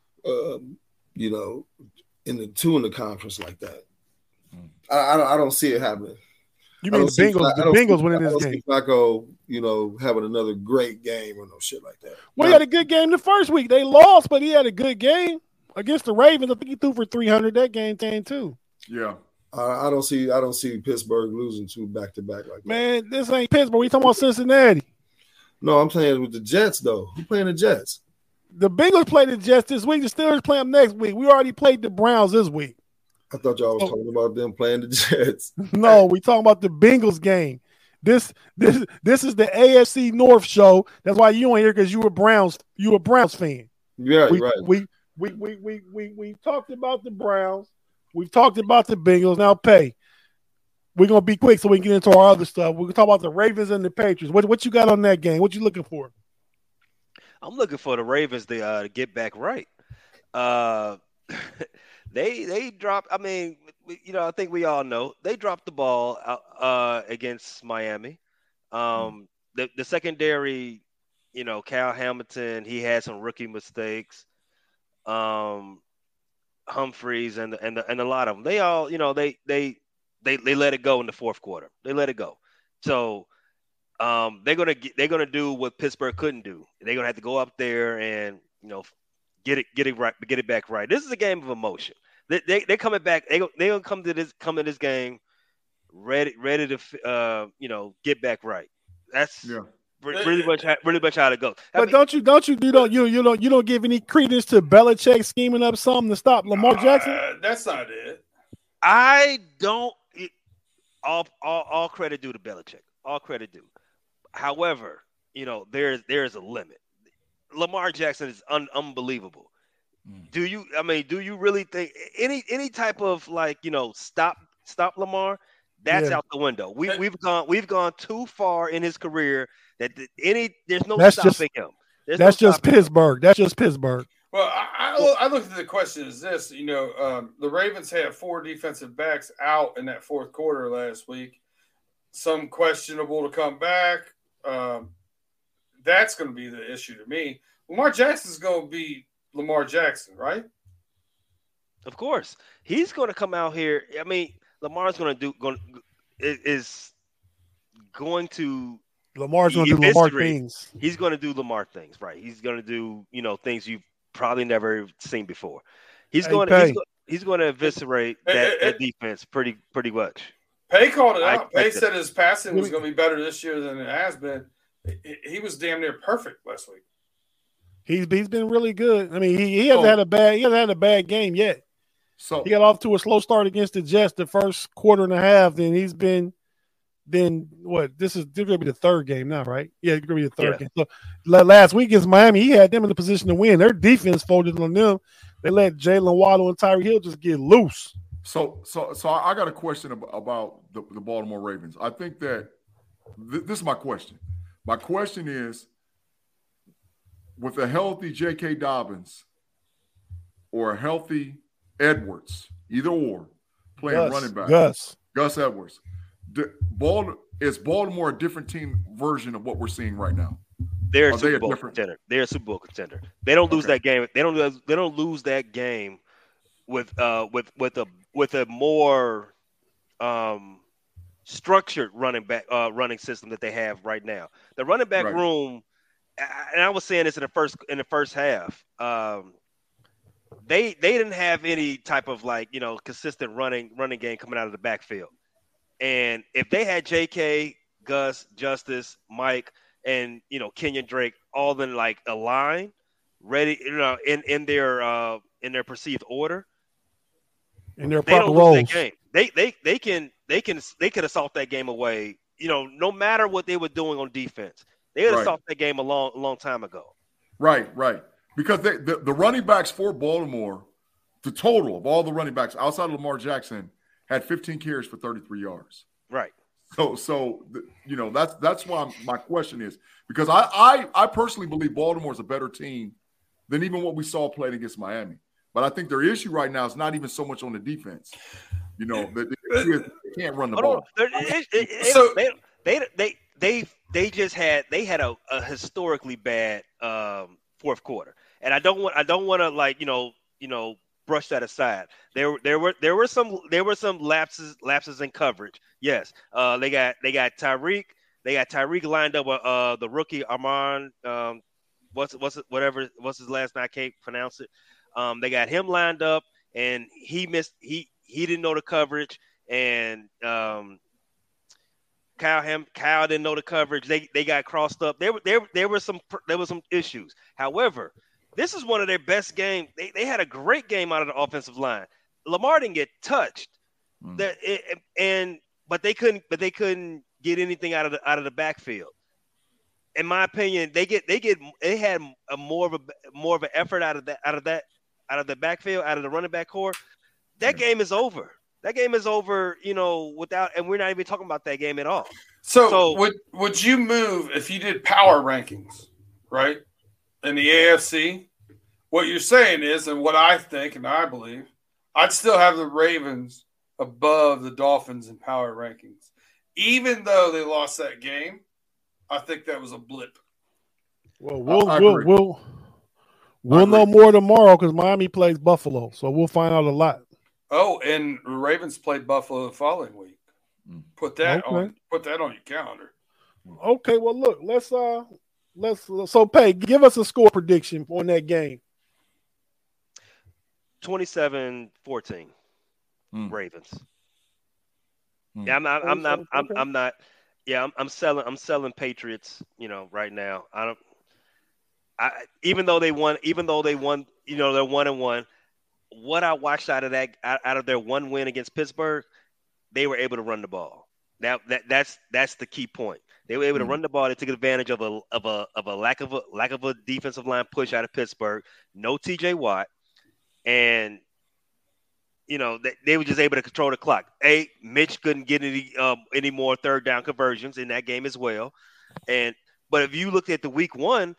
in the conference like that. I don't see it happening. You mean the Bengals winning this game? Flacco, having another great game or no shit like that. Well, he had a good game the first week. They lost, but he had a good game against the Ravens. I think he threw for 300 that game too. Yeah. I don't see Pittsburgh losing two back-to-back like that. Man, this ain't Pittsburgh. We talking about Cincinnati. No, I'm saying with the Jets, though. Who playing the Jets? The Bengals play the Jets this week. The Steelers play them next week. We already played the Browns this week. I thought y'all was talking about them playing the Jets. No, we talking about the Bengals game. This is the AFC North show. That's why you ain't here because you a Browns fan. Yeah, right. We talked about the Browns. We've talked about the Bengals. Now, we're going to be quick so we can get into our other stuff. We're going to talk about the Ravens and the Patriots. What you got on that game? What you looking for? I'm looking for the Ravens to get back right. They dropped – I mean, I think we all know. They dropped the ball against Miami. The secondary, Cal Hamilton, he had some rookie mistakes. Humphreys and a lot of them. They all, they let it go in the fourth quarter. They let it go. So they're gonna do what Pittsburgh couldn't do. They're gonna have to go up there and get it back right. This is a game of emotion. They're coming back. They're gonna come to this game ready to get back right. That's really much how it goes. But you don't give any credence to Belichick scheming up something to stop Lamar Jackson? That's not it. I don't. All credit due to Belichick. All credit due. However, there's a limit. Lamar Jackson is unbelievable. Do you really think any type of stop Lamar? That's out the window. We've gone too far in his career that there's no stopping him. That's just Pittsburgh. That's just Pittsburgh. Well, I looked at the question as this. The Ravens had 4 defensive backs out in that fourth quarter last week. Some questionable to come back. That's going to be the issue to me. Lamar Jackson's going to be Lamar Jackson, right? Of course, he's going to come out here. I mean, Lamar's Lamar's going to do Lamar things. He's going to do Lamar things, right? He's going to do things you've probably never seen before. He's going to eviscerate that defense pretty much. Pay called it out. Pay said his passing was going to be better this year than it has been. He was damn near perfect last week. He's been really good. I mean, he hasn't had a bad game yet. So he got off to a slow start against the Jets the first quarter and a half. Then he's been what? This is going to be the third game now, right? Yeah, it's going to be the third game. So last week against Miami, he had them in the position to win. Their defense folded on them. They let Jalen Waddle and Tyreek Hill just get loose. So I got a question about the Baltimore Ravens. I think that this is my question. My question is, with a healthy J.K. Dobbins or a healthy Edwards, either or, playing running back, Gus Edwards, is Baltimore a different team version of what we're seing right now? They're a Super Bowl contender. They're a Super Bowl contender. They don't lose that game. They don't lose that game with a more structured running system that they have right now. The running back room, and I was saying this in the first half. They didn't have any type of consistent running game coming out of the backfield. And if they had J.K., Gus, Justice, Mike, and Kenyon Drake all in a line, ready, in their in their perceived order, in their they proper don't roles. lose that game. They could assault that game away. No matter what they were doing on defense, they could assault that game a long time ago. Right. Because the running backs for Baltimore, the total of all the running backs outside of Lamar Jackson had 15 carries for 33 yards. Right. So that's why my question is, because I personally believe Baltimore is a better team than even what we saw playing against Miami. But I think their issue right now is not even so much on the defense. They can't run the ball. So they just had a historically bad fourth quarter, and I don't want to brush that aside. There were some lapses in coverage. Yes, they got Tyreek. They got Tyreek lined up with the rookie Armand. What's his last name? I can't pronounce it. They got him lined up, and he missed. He didn't know the coverage, and Kyle didn't know the coverage. They got crossed up. There were some issues. However, this is one of their best games. They had a great game out of the offensive line. Lamar didn't get touched, but they couldn't get anything out of the backfield. In my opinion, they had a more of an effort out of the backfield, out of the running back core. That game is over. That game is over, and we're not even talking about that game at all. So would you move if you did power rankings, right? In the AFC, what you're saying is, and what I think and I believe, I'd still have the Ravens above the Dolphins in power rankings. Even though they lost that game, I think that was a blip. Well, we'll know more tomorrow because Miami plays Buffalo, so we'll find out a lot. Oh, and the Ravens played Buffalo the following week. Put that on your calendar. Okay, well look, let's Pay, give us a score prediction on that game. 27-14. Ravens. Yeah, I'm not. Yeah, I'm selling Patriots. Right now. Even though they won, they're 1-1. What I watched out of their one win against Pittsburgh, they were able to run the ball. Now that's the key point. They were able to run the ball. They took advantage of a lack of a defensive line push out of Pittsburgh. No TJ Watt, and they were just able to control the clock. Mitch couldn't get any more third down conversions in that game as well. But if you look at the week one,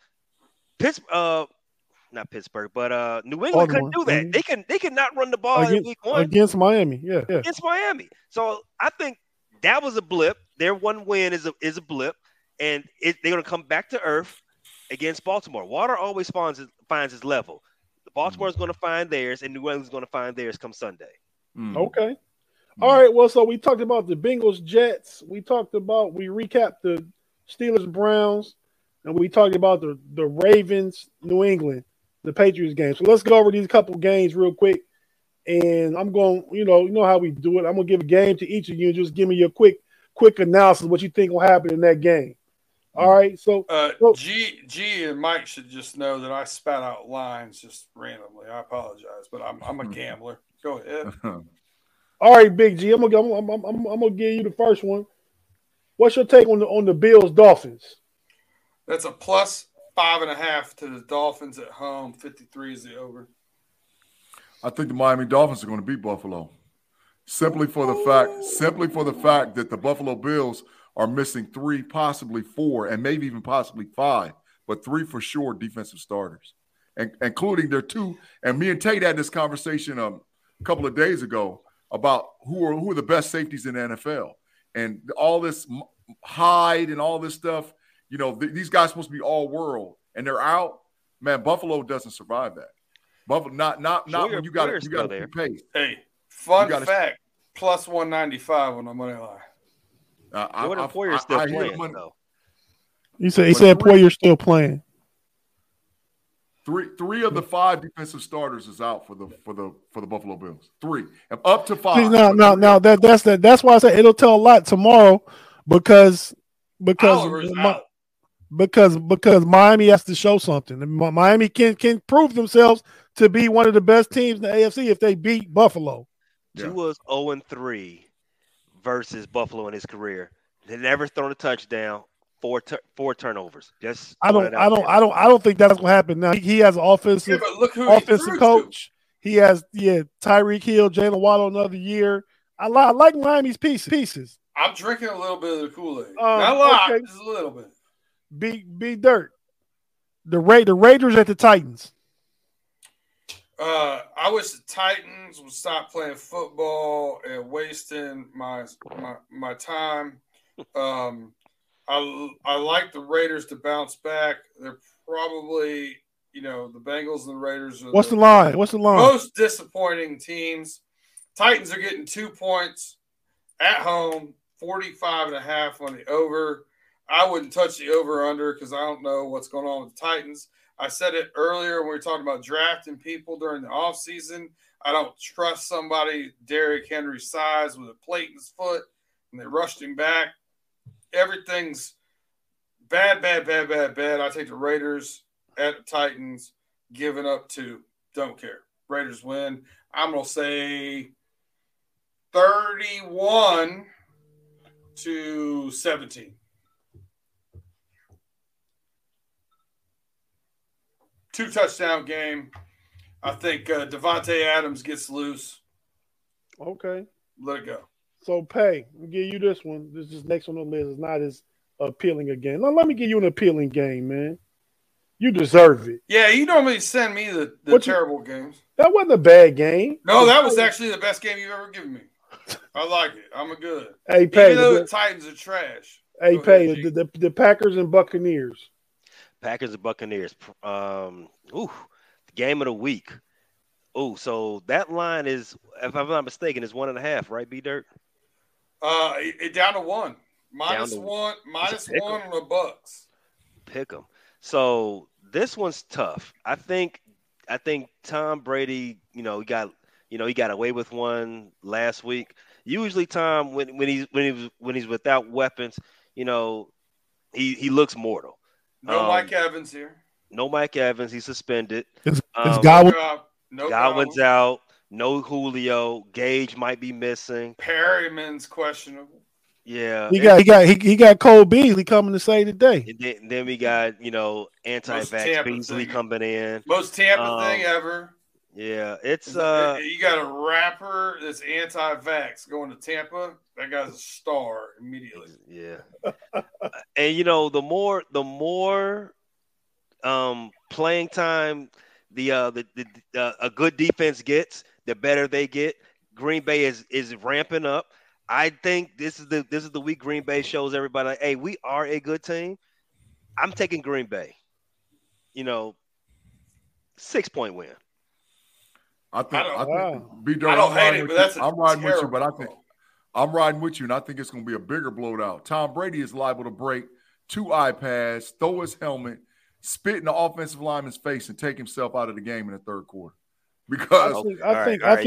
not Pittsburgh, but New England couldn't do that. They could not run the ball in week one against Miami. Yeah, against Miami. So I think that was a blip. Their one win is a blip, and they're going to come back to earth against Baltimore. Water always finds his level. Baltimore is going to find theirs, and New England is going to find theirs come Sunday. Okay. All right. Well, so we talked about the Bengals, Jets. We recapped the Steelers, Browns, and we talked about the Ravens, New England, the Patriots game. So let's go over these couple games real quick. And I'm going, you know how we do it. I'm going to give a game to each of you and just give me your quick analysis of what you think will happen in that game. All right. So G and Mike should just know that I spat out lines just randomly. I apologize, but I'm a gambler. Go ahead. All right, Big G. I'm gonna give you the first one. What's your take on the Bills Dolphins? That's a plus 5.5 to the Dolphins at home. 53 is the over. I think the Miami Dolphins are going to beat Buffalo, simply for the fact that the Buffalo Bills are missing 3, possibly 4, and maybe even possibly 5, but 3 for sure defensive starters, and including their 2. And me and Tate had this conversation a couple of days ago about who are the best safeties in the NFL, and all this Hyde and all this stuff. These guys are supposed to be all world, and they're out. Man, Buffalo doesn't survive that. Buffalo, not when you got to pace. Hey, fun fact: plus 195 on the money line. Jordan Poyer's still playing, though. He said Poyer's still playing. 3 of the 5 defensive starters is out for the Buffalo Bills. 3 up to 5. Now that's why I said it'll tell a lot tomorrow because Oliver's out. because Miami has to show something. And Miami can prove themselves to be one of the best teams in the AFC if they beat Buffalo. Tua's 0-3 versus Buffalo in his career. They never thrown a touchdown. Four turnovers. Just I don't think that's gonna happen now. He has an offensive coach. He has Tyreek Hill, Jalen Waddle another year. I like Miami's pieces. I'm drinking a little bit of the Kool-Aid. Not a lot, just a little bit. Be dirt. The Raiders at the Titans. I wish the Titans would stop playing football and wasting my time. I like the Raiders to bounce back. They're probably, the Bengals and the Raiders are What's the line? Most disappointing teams. Titans are getting 2 points at home, 45.5 on the over. I wouldn't touch the over-under because I don't know what's going on with the Titans. I said it earlier when we were talking about drafting people during the offseason. I don't trust somebody Derrick Henry's size with a plate in his foot, and they rushed him back. Everything's bad. I take the Raiders at the Titans, giving up 2. Don't care. Raiders win. I'm going to say 31-17. 2-touchdown game. I think Devontae Adams gets loose. Okay. Let it go. So, Pay, I'll give you this one. This is next on the list. It's not as appealing a game. Now, let me give you an appealing game, man. You deserve it. Yeah, you normally send me the terrible games. That wasn't a bad game. No, that was actually the best game you've ever given me. I like it. I'm a good. Hey, Pay. Even though the Titans are trash. Hey, Pay, the Packers and Buccaneers. Packers and Buccaneers. Game of the week. So that line is, if I'm not mistaken, is 1.5, right, B-Dirt? It down to 1. Minus one on the Bucks. Pick them. So this one's tough. I think Tom Brady, he got away with one last week. Usually, Tom, when he's without weapons, he looks mortal. No Mike Evans here. No Mike Evans. He's suspended. It's Godwin. Godwin's out. No Julio. Gage might be missing. Perryman's questionable. Yeah. He got Cole Beasley coming to say today. And then we got, anti-vax Beasley coming in. Most Tampa thing ever. Yeah. It's you got a rapper that's anti-vax going to Tampa. That guy's a star immediately. Yeah. And the more playing time a good defense gets, the better they get. Green Bay is ramping up. I think this is the week Green Bay shows everybody, hey, we are a good team. I'm taking Green Bay. 6-point win. I'm riding with you, and I think it's going to be a bigger blowout. Tom Brady is liable to break 2 iPads, throw his helmet, spit in the offensive lineman's face, and take himself out of the game in the third quarter. Because I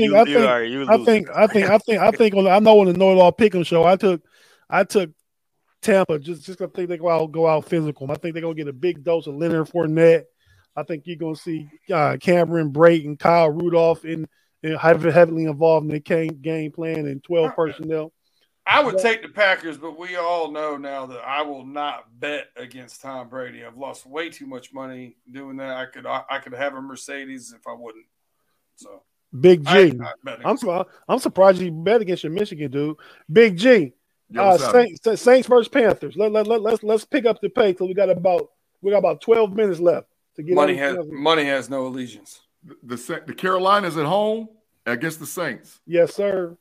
know on the Know It All Pick'em show, I took Tampa just I think they go out physical. I think they're gonna get a big dose of Leonard Fournette. I think you're gonna see Cameron Brate and Kyle Rudolph in heavily involved in the game plan and 12 personnel. I would take the Packers, but we all know now that I will not bet against Tom Brady. I've lost way too much money doing that. I could have a Mercedes if I wouldn't. So Big G, I'm surprised you bet against your Michigan dude. Big G, Saints versus Panthers. Let's pick up the pace because we got about 12 minutes left to get. Money has no allegiance. The Carolinas at home against the Saints. Yes, sir.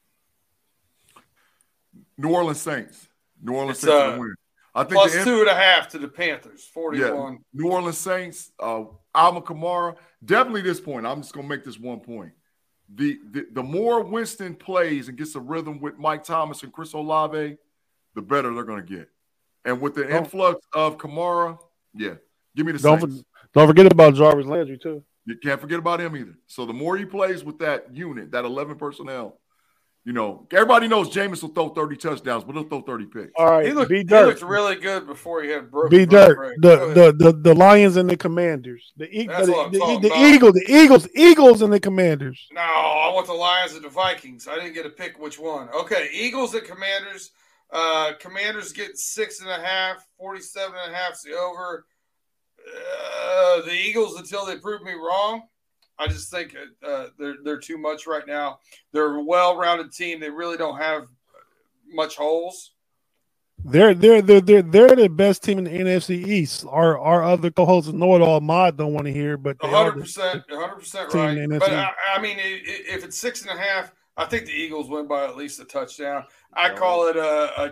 New Orleans Saints. New Orleans Saints will win. I think plus 2.5 to the Panthers. 41. Yeah, New Orleans Saints. Alvin Kamara. Definitely this point. I'm just gonna make this one point. The more Winston plays and gets a rhythm with Mike Thomas and Chris Olave, the better they're gonna get. And with the influx of Kamara, give me the Saints. Don't forget about Jarvis Landry too. You can't forget about him either. So the more he plays with that unit, that 11 personnel, You know, everybody knows Jameis will throw 30 touchdowns, but he'll throw 30 picks. All right, He looked B-Dirt. really good before he had broken. B Dirt, break. the Lions and the Commanders, the That's what I'm talking the Eagles and the Commanders. No, I want the Lions and the Vikings. I didn't get to pick which one. Okay, Eagles and Commanders. Commanders get 6.5, 47.5 is the over. The Eagles until they prove me wrong. I just think they're too much right now. They're a well-rounded team. They really don't have much holes. They're the best team in the NFC East. Our other co-hosts Know It All Mod don't want to hear, but 100% right. But I mean, if it's 6.5, I think the Eagles win by at least a touchdown. I call it a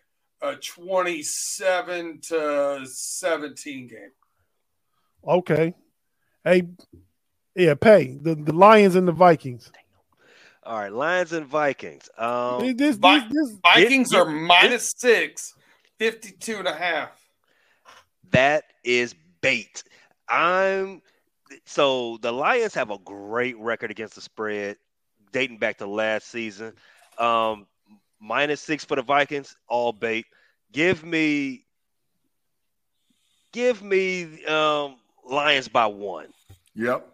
27-17 game. Okay. Hey, yeah, Pay the Lions and the Vikings. All right, Lions and Vikings. Vikings are -6, 52.5. That is bait. So the Lions have a great record against the spread, dating back to last season. -6 for the Vikings, all bait. Give me Lions by 1. Yep.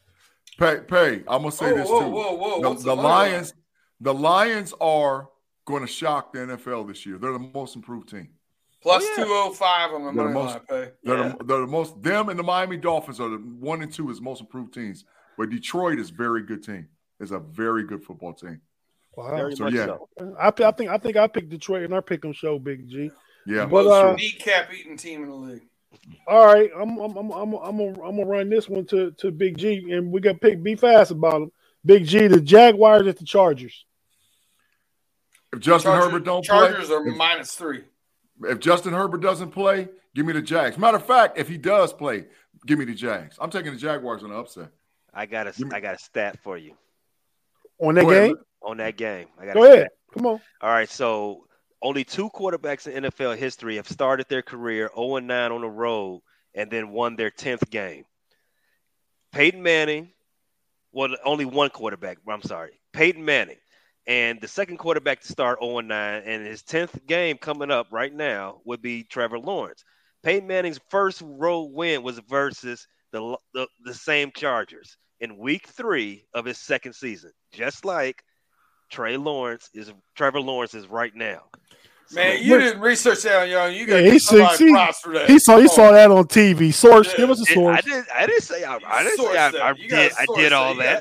Pay. I'm gonna say this too. Whoa. The Lions are going to shock the NFL this year. They're the most improved team. Plus 205 on the money line, Pay. They're the most. Them and the Miami Dolphins are the 1 and 2 is most improved teams. But Detroit is a very good team. It's a very good football team. Wow. So yeah, I think I picked Detroit in our pick'em show, Big G. Yeah, but kneecap eating team in the league. All right, I'm gonna run this one to Big G, and we got pick. Be fast about them. Big G, the Jaguars at the Chargers. If Justin Herbert don't Chargers play, are -3. If Justin Herbert doesn't play, give me the Jags. Matter of fact, if he does play, give me the Jags. I'm taking the Jaguars on the upset. I got a stat for you on that game. On that game, Go ahead. Come on. All right, so. Only 2 quarterbacks in NFL history have started their career 0-9 on the road and then won their 10th game. Peyton Manning, well, only one quarterback. I'm sorry, Peyton Manning. And the second quarterback to start 0-9 and his 10th game coming up right now would be Trevor Lawrence. Peyton Manning's first road win was versus the same Chargers in week 3 of his second season, just like Trevor Lawrence is right now. Man, you didn't research that on your own. You got props for that. He saw that on TV. Source, give us a source. I didn't say I did all that.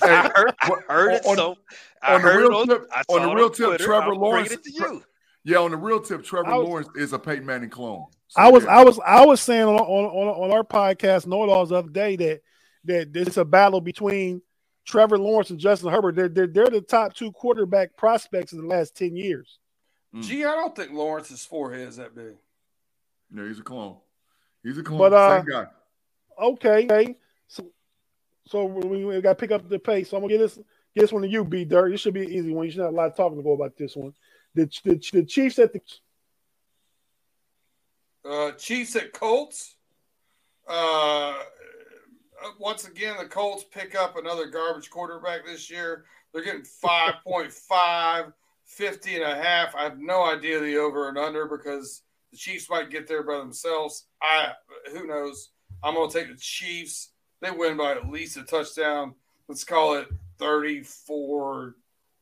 I heard it. So I heard it on the real tip. Trevor Lawrence. Yeah, on the real tip, Trevor Lawrence is a Peyton Manning clone. So, I was saying on our podcast, Know It Alls, the other day that it's a battle between Trevor Lawrence and Justin Herbert. They're the top 2 quarterback prospects in the last 10 years. Gee, I don't think Lawrence's forehead is that big. No, he's a clone. He's a clone. But, same guy. Okay. So we got to pick up the pace. So I'm gonna get this one to you, B Dirt. This should be an easy one. You should have a lot of talking to go about this one. The Chiefs at the Chiefs at Colts. Once again, the Colts pick up another garbage quarterback this year. They're getting 5.5, 50.5. I have no idea the over and under because the Chiefs might get there by themselves. Who knows? I'm going to take the Chiefs. They win by at least a touchdown. Let's call it 34-24.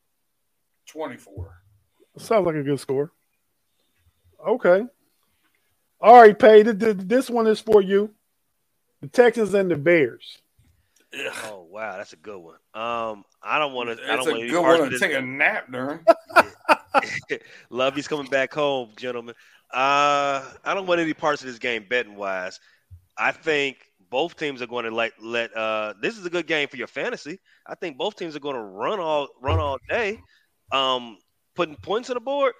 Sounds like a good score. Okay. All right, Pay. This one is for you. The Texans and the Bears. Ugh. Oh wow, that's a good one. I don't want to. It's a good one to take a nap during. Lovey's coming back home, gentlemen. I don't want any parts of this game betting wise. I think both teams are going to let. This is a good game for your fantasy. I think both teams are going to run all day, putting points on the board.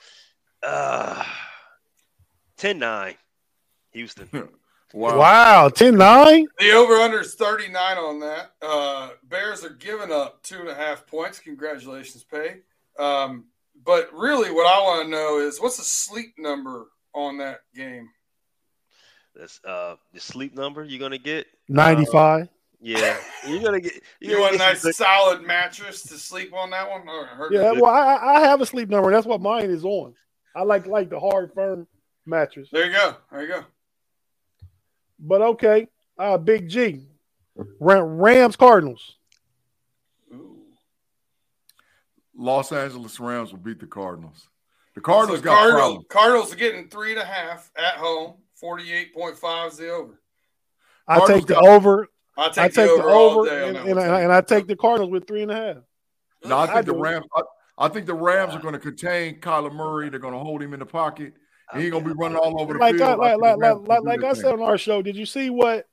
10-9, Houston. Wow, 10-9? The over-under is 39 on that. Bears are giving up 2.5 points. Congratulations, Pay. But really what I want to know is what's the sleep number on that game? That's the sleep number you're going to get? 95. Yeah, you're gonna get. You want a nice solid mattress to sleep on that one? Yeah, well, I have a sleep number. That's what mine is on. I like the hard, firm mattress. There you go. There you go. But okay, Big G, Rams Cardinals. Ooh. Los Angeles Rams will beat the Cardinals. The Cardinals got problems. Cardinals are getting 3.5 at home. 48.5 is the over. I take the over. I take the over and I take the Cardinals with 3.5. No, I think the Rams. I think the Rams are going to contain Kyler Murray. They're going to hold him in the pocket. He ain't going to be running all over the field. Like I said on our show, did you see what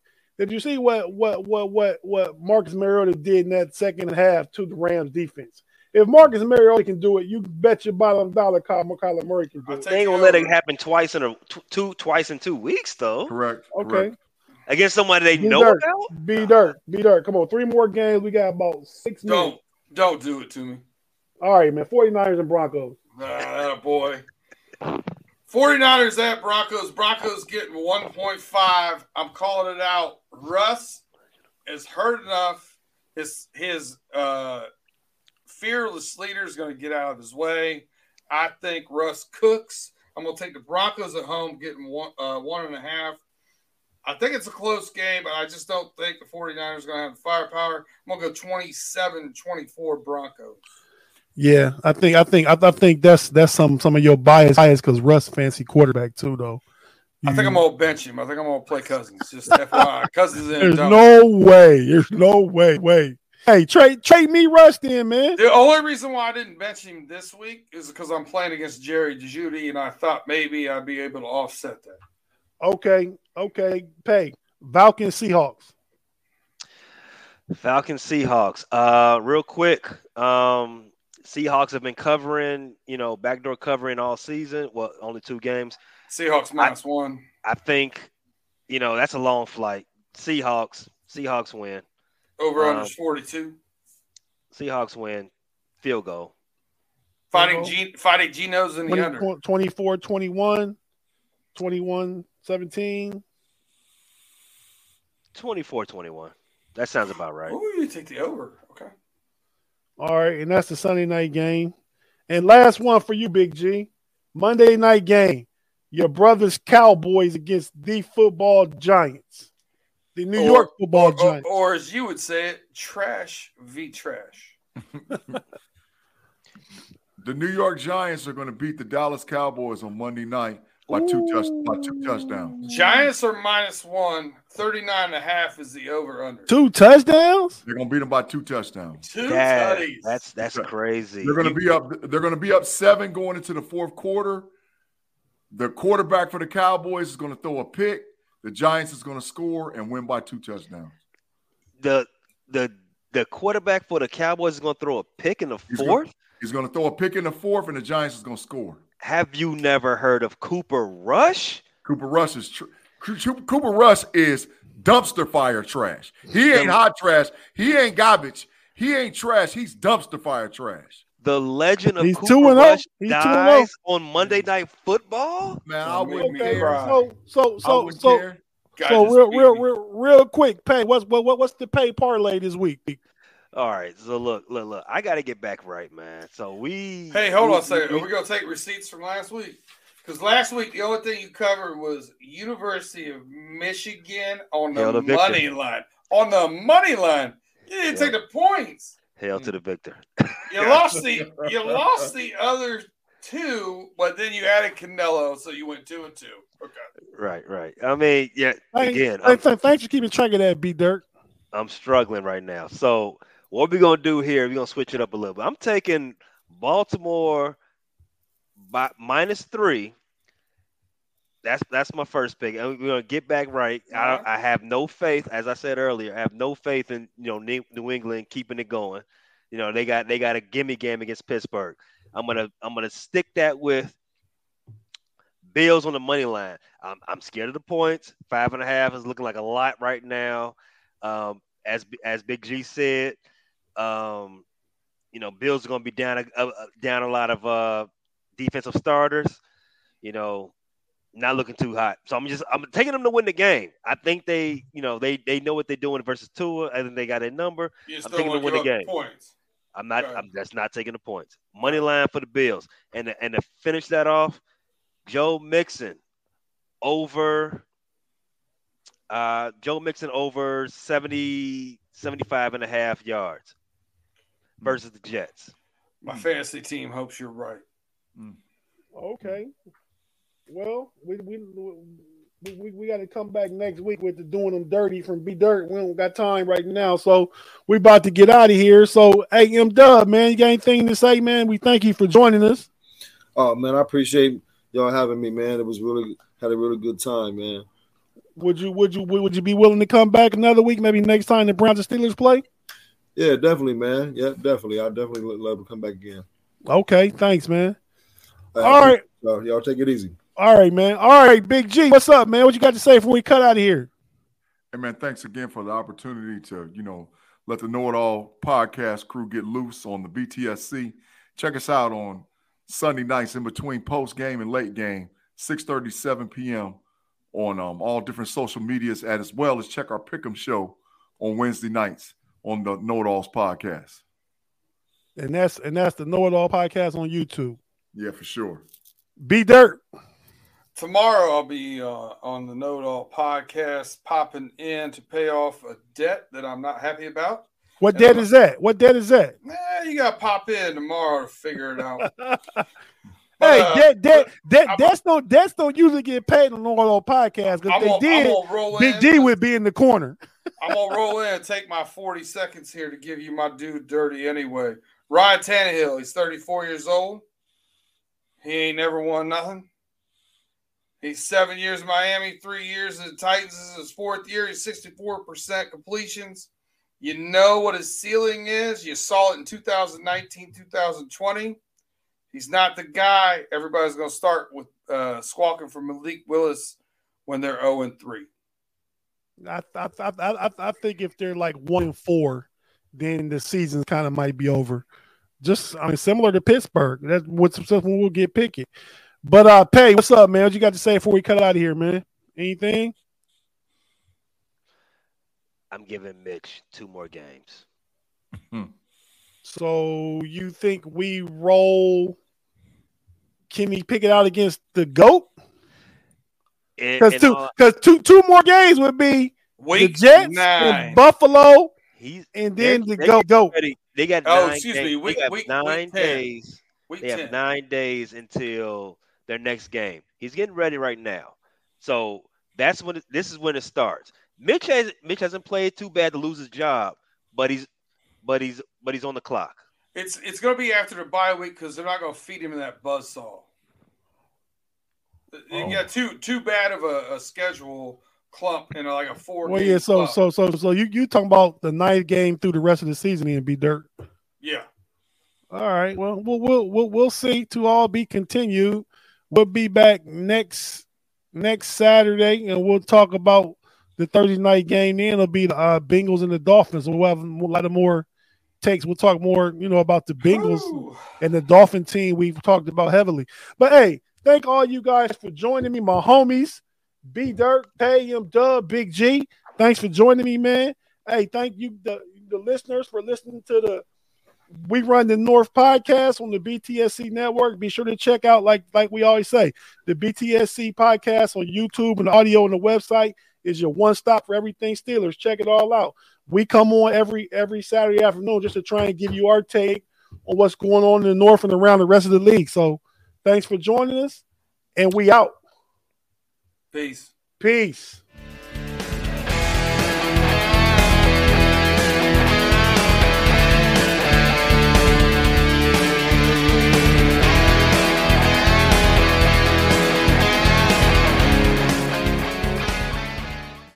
Marcus Mariota did in that second half to the Rams defense? If Marcus Mariota can do it, you bet your bottom dollar Kyler Murray can do it. They ain't gonna let it happen twice in 2 weeks, though. Correct. Okay. Correct. Against somebody they know about? Be dirt. Come on, 3 more games. We got about 6 minutes. Don't do it to me. All right, man. 49ers and Broncos. Boy. 49ers at Broncos. Broncos getting 1.5. I'm calling it out. Russ is hurt enough. His fearless leader is going to get out of his way. I think Russ cooks. I'm going to take the Broncos at home, getting 1.5. I think it's a close game, but I just don't think the 49ers are going to have the firepower. I'm going to go 27-24 Broncos. Yeah, I think that's some of your bias because Russ fancy quarterback too, though. I think I'm going to bench him. I think I'm going to play Cousins. Just FYI. Cousins in. There's no way. There's no way. Hey, trade me Russ then, man. The only reason why I didn't bench him this week is because I'm playing against Jerry Jeudy, and I thought maybe I'd be able to offset that. Okay. Pay. Falcons Seahawks. Real quick. Seahawks have been covering, backdoor covering all season. Well, only 2 games. Seahawks -1. I think, that's a long flight. Seahawks win. Over under 42. Seahawks win. Field goal. Fighting Geno's in the under. 24-21. 21-17. 24-21. That sounds about right. Oh, you take the over. Okay. All right, and that's the Sunday night game. And last one for you, Big G. Monday night game. Your brother's Cowboys against the football Giants. The New York football Giants. Or as you would say it, trash v. trash. The New York Giants are going to beat the Dallas Cowboys on Monday night by two touchdowns. Giants are -1. 39.5 is the over-under. 2 touchdowns? They're going to beat them by 2 touchdowns. 2 tutties. That's crazy. They're going to be up 7 going into the fourth quarter. The quarterback for the Cowboys is going to throw a pick. The Giants is going to score and win by 2 touchdowns. The quarterback for the Cowboys is going to throw a pick in the fourth? He's going to throw a pick in the fourth, and the Giants is going to score. Have you never heard of Cooper Rush? Cooper Rush is dumpster fire trash. He ain't hot trash. He ain't garbage. He ain't trash. He's dumpster fire trash. The legend of Cooper Rush dies on Monday Night Football? Man, I wouldn't care. So real quick, Pay. What's the Pay parlay this week? All right, so look. I got to get back right, man. Hey, hold on a second. Are we going to take receipts from last week? Because last week, the only thing you covered was University of Michigan on the money line. On the money line. You didn't take the points. Hail to the victor. You lost the other 2, but then you added Canelo, so you went 2-2. Okay. Right. I mean, yeah, thanks for keeping track of that, B Dirt. I'm struggling right now. So what we're going to do here, we're going to switch it up a little bit. I'm taking Baltimore by -3. That's my first pick. And we're going to get back right. I have no faith, as I said earlier, I have no faith in New England keeping it going. They got a gimme game against Pittsburgh. I'm gonna stick that with Bills on the money line. I'm scared of the points. 5.5 is looking like a lot right now. As Big G said, Bills are going to be down a lot of defensive starters. Not looking too hot. So I'm taking them to win the game. I think they know what they're doing versus Tua. I think they got a number. I'm taking them to win the game. Points. I'm that's not taking the points. Money line for the Bills. And to finish that off, Joe Mixon over 70, 75 and a half yards versus the Jets. My fantasy team hopes you're right. Okay. Well, we got to come back next week with the doing them dirty from B Dirt. We don't got time right now, so we about to get out of here. So, hey, M-Dub, man, you got anything to say, man? We thank you for joining us. Oh man, I appreciate y'all having me, man. It was had a really good time, man. Would you be willing to come back another week, maybe next time the Browns and Steelers play? Yeah, definitely, man. Yeah, definitely. I'd definitely love to come back again. Okay, thanks, man. All right. Y'all take it easy. All right, man. All right, Big G, what's up, man? What you got to say before we cut out of here? Hey, man, thanks again for the opportunity to, let the Know It All podcast crew get loose on the BTSC. Check us out on Sunday nights in between post game and late game, 6:30, 7 p.m. on all different social medias, as well as check our Pick'em show on Wednesday nights on the Know It Alls podcast. And that's the Know It All podcast on YouTube. Yeah, for sure. B Dirt. Tomorrow I'll be on the Know It All podcast, popping in to pay off a debt that I'm not happy about. What debt is that? What debt is that? You got to pop in tomorrow to figure it out. Hey, debts don't usually get paid on the Know It All podcast, because if they did, Big D would be in the corner. I'm going to roll in and take my 40 seconds here to give you my dude dirty anyway. Ryan Tannehill, he's 34 years old. He ain't never won nothing. He's 7 years in Miami, 3 years in the Titans. This is his fourth year. He's 64% completions. You know what his ceiling is. You saw it in 2019, 2020. He's not the guy everybody's going to start with squawking for Malik Willis when they're 0-3. I think if they're like 1-4, then the season kind of might be over. Similar to Pittsburgh. That's what's when we'll get picky. But Pay, what's up, man? What you got to say before we cut out of here, man? Anything? I'm giving Mitch 2 more games. So you think we roll Kenny Pickett out against the GOAT? Because two more games would be the Jets and Buffalo, and then the GOAT. They got 9 days. They have 9 days until their next game. He's getting ready right now, so this is when it starts. Mitch hasn't played too bad to lose his job, but he's on the clock. It's going to be after the bye week because they're not going to feed him in that buzzsaw. You got too bad of a schedule clump in like a 4 game. Well, yeah. So you talking about the 9th game through the rest of the season and be dirt? Yeah. All right. Well, we'll see. To all be continued. We'll be back next Saturday, and we'll talk about the Thursday night game. Then it'll be the Bengals and the Dolphins. We'll have a lot of more takes. We'll talk more, about the Bengals and the Dolphin team we've talked about heavily. But hey, thank all you guys for joining me, my homies. B Dirt, Pay, M-Dub, Big G. Thanks for joining me, man. Hey, thank you, the listeners, for listening to the We Run the North podcast on the BTSC network. Be sure to check out, like we always say, the BTSC podcast on YouTube, and the audio on the website is your one stop for everything Steelers. Check it all out. We come on every Saturday afternoon just to try and give you our take on what's going on in the North and around the rest of the league. So thanks for joining us, and we out. Peace.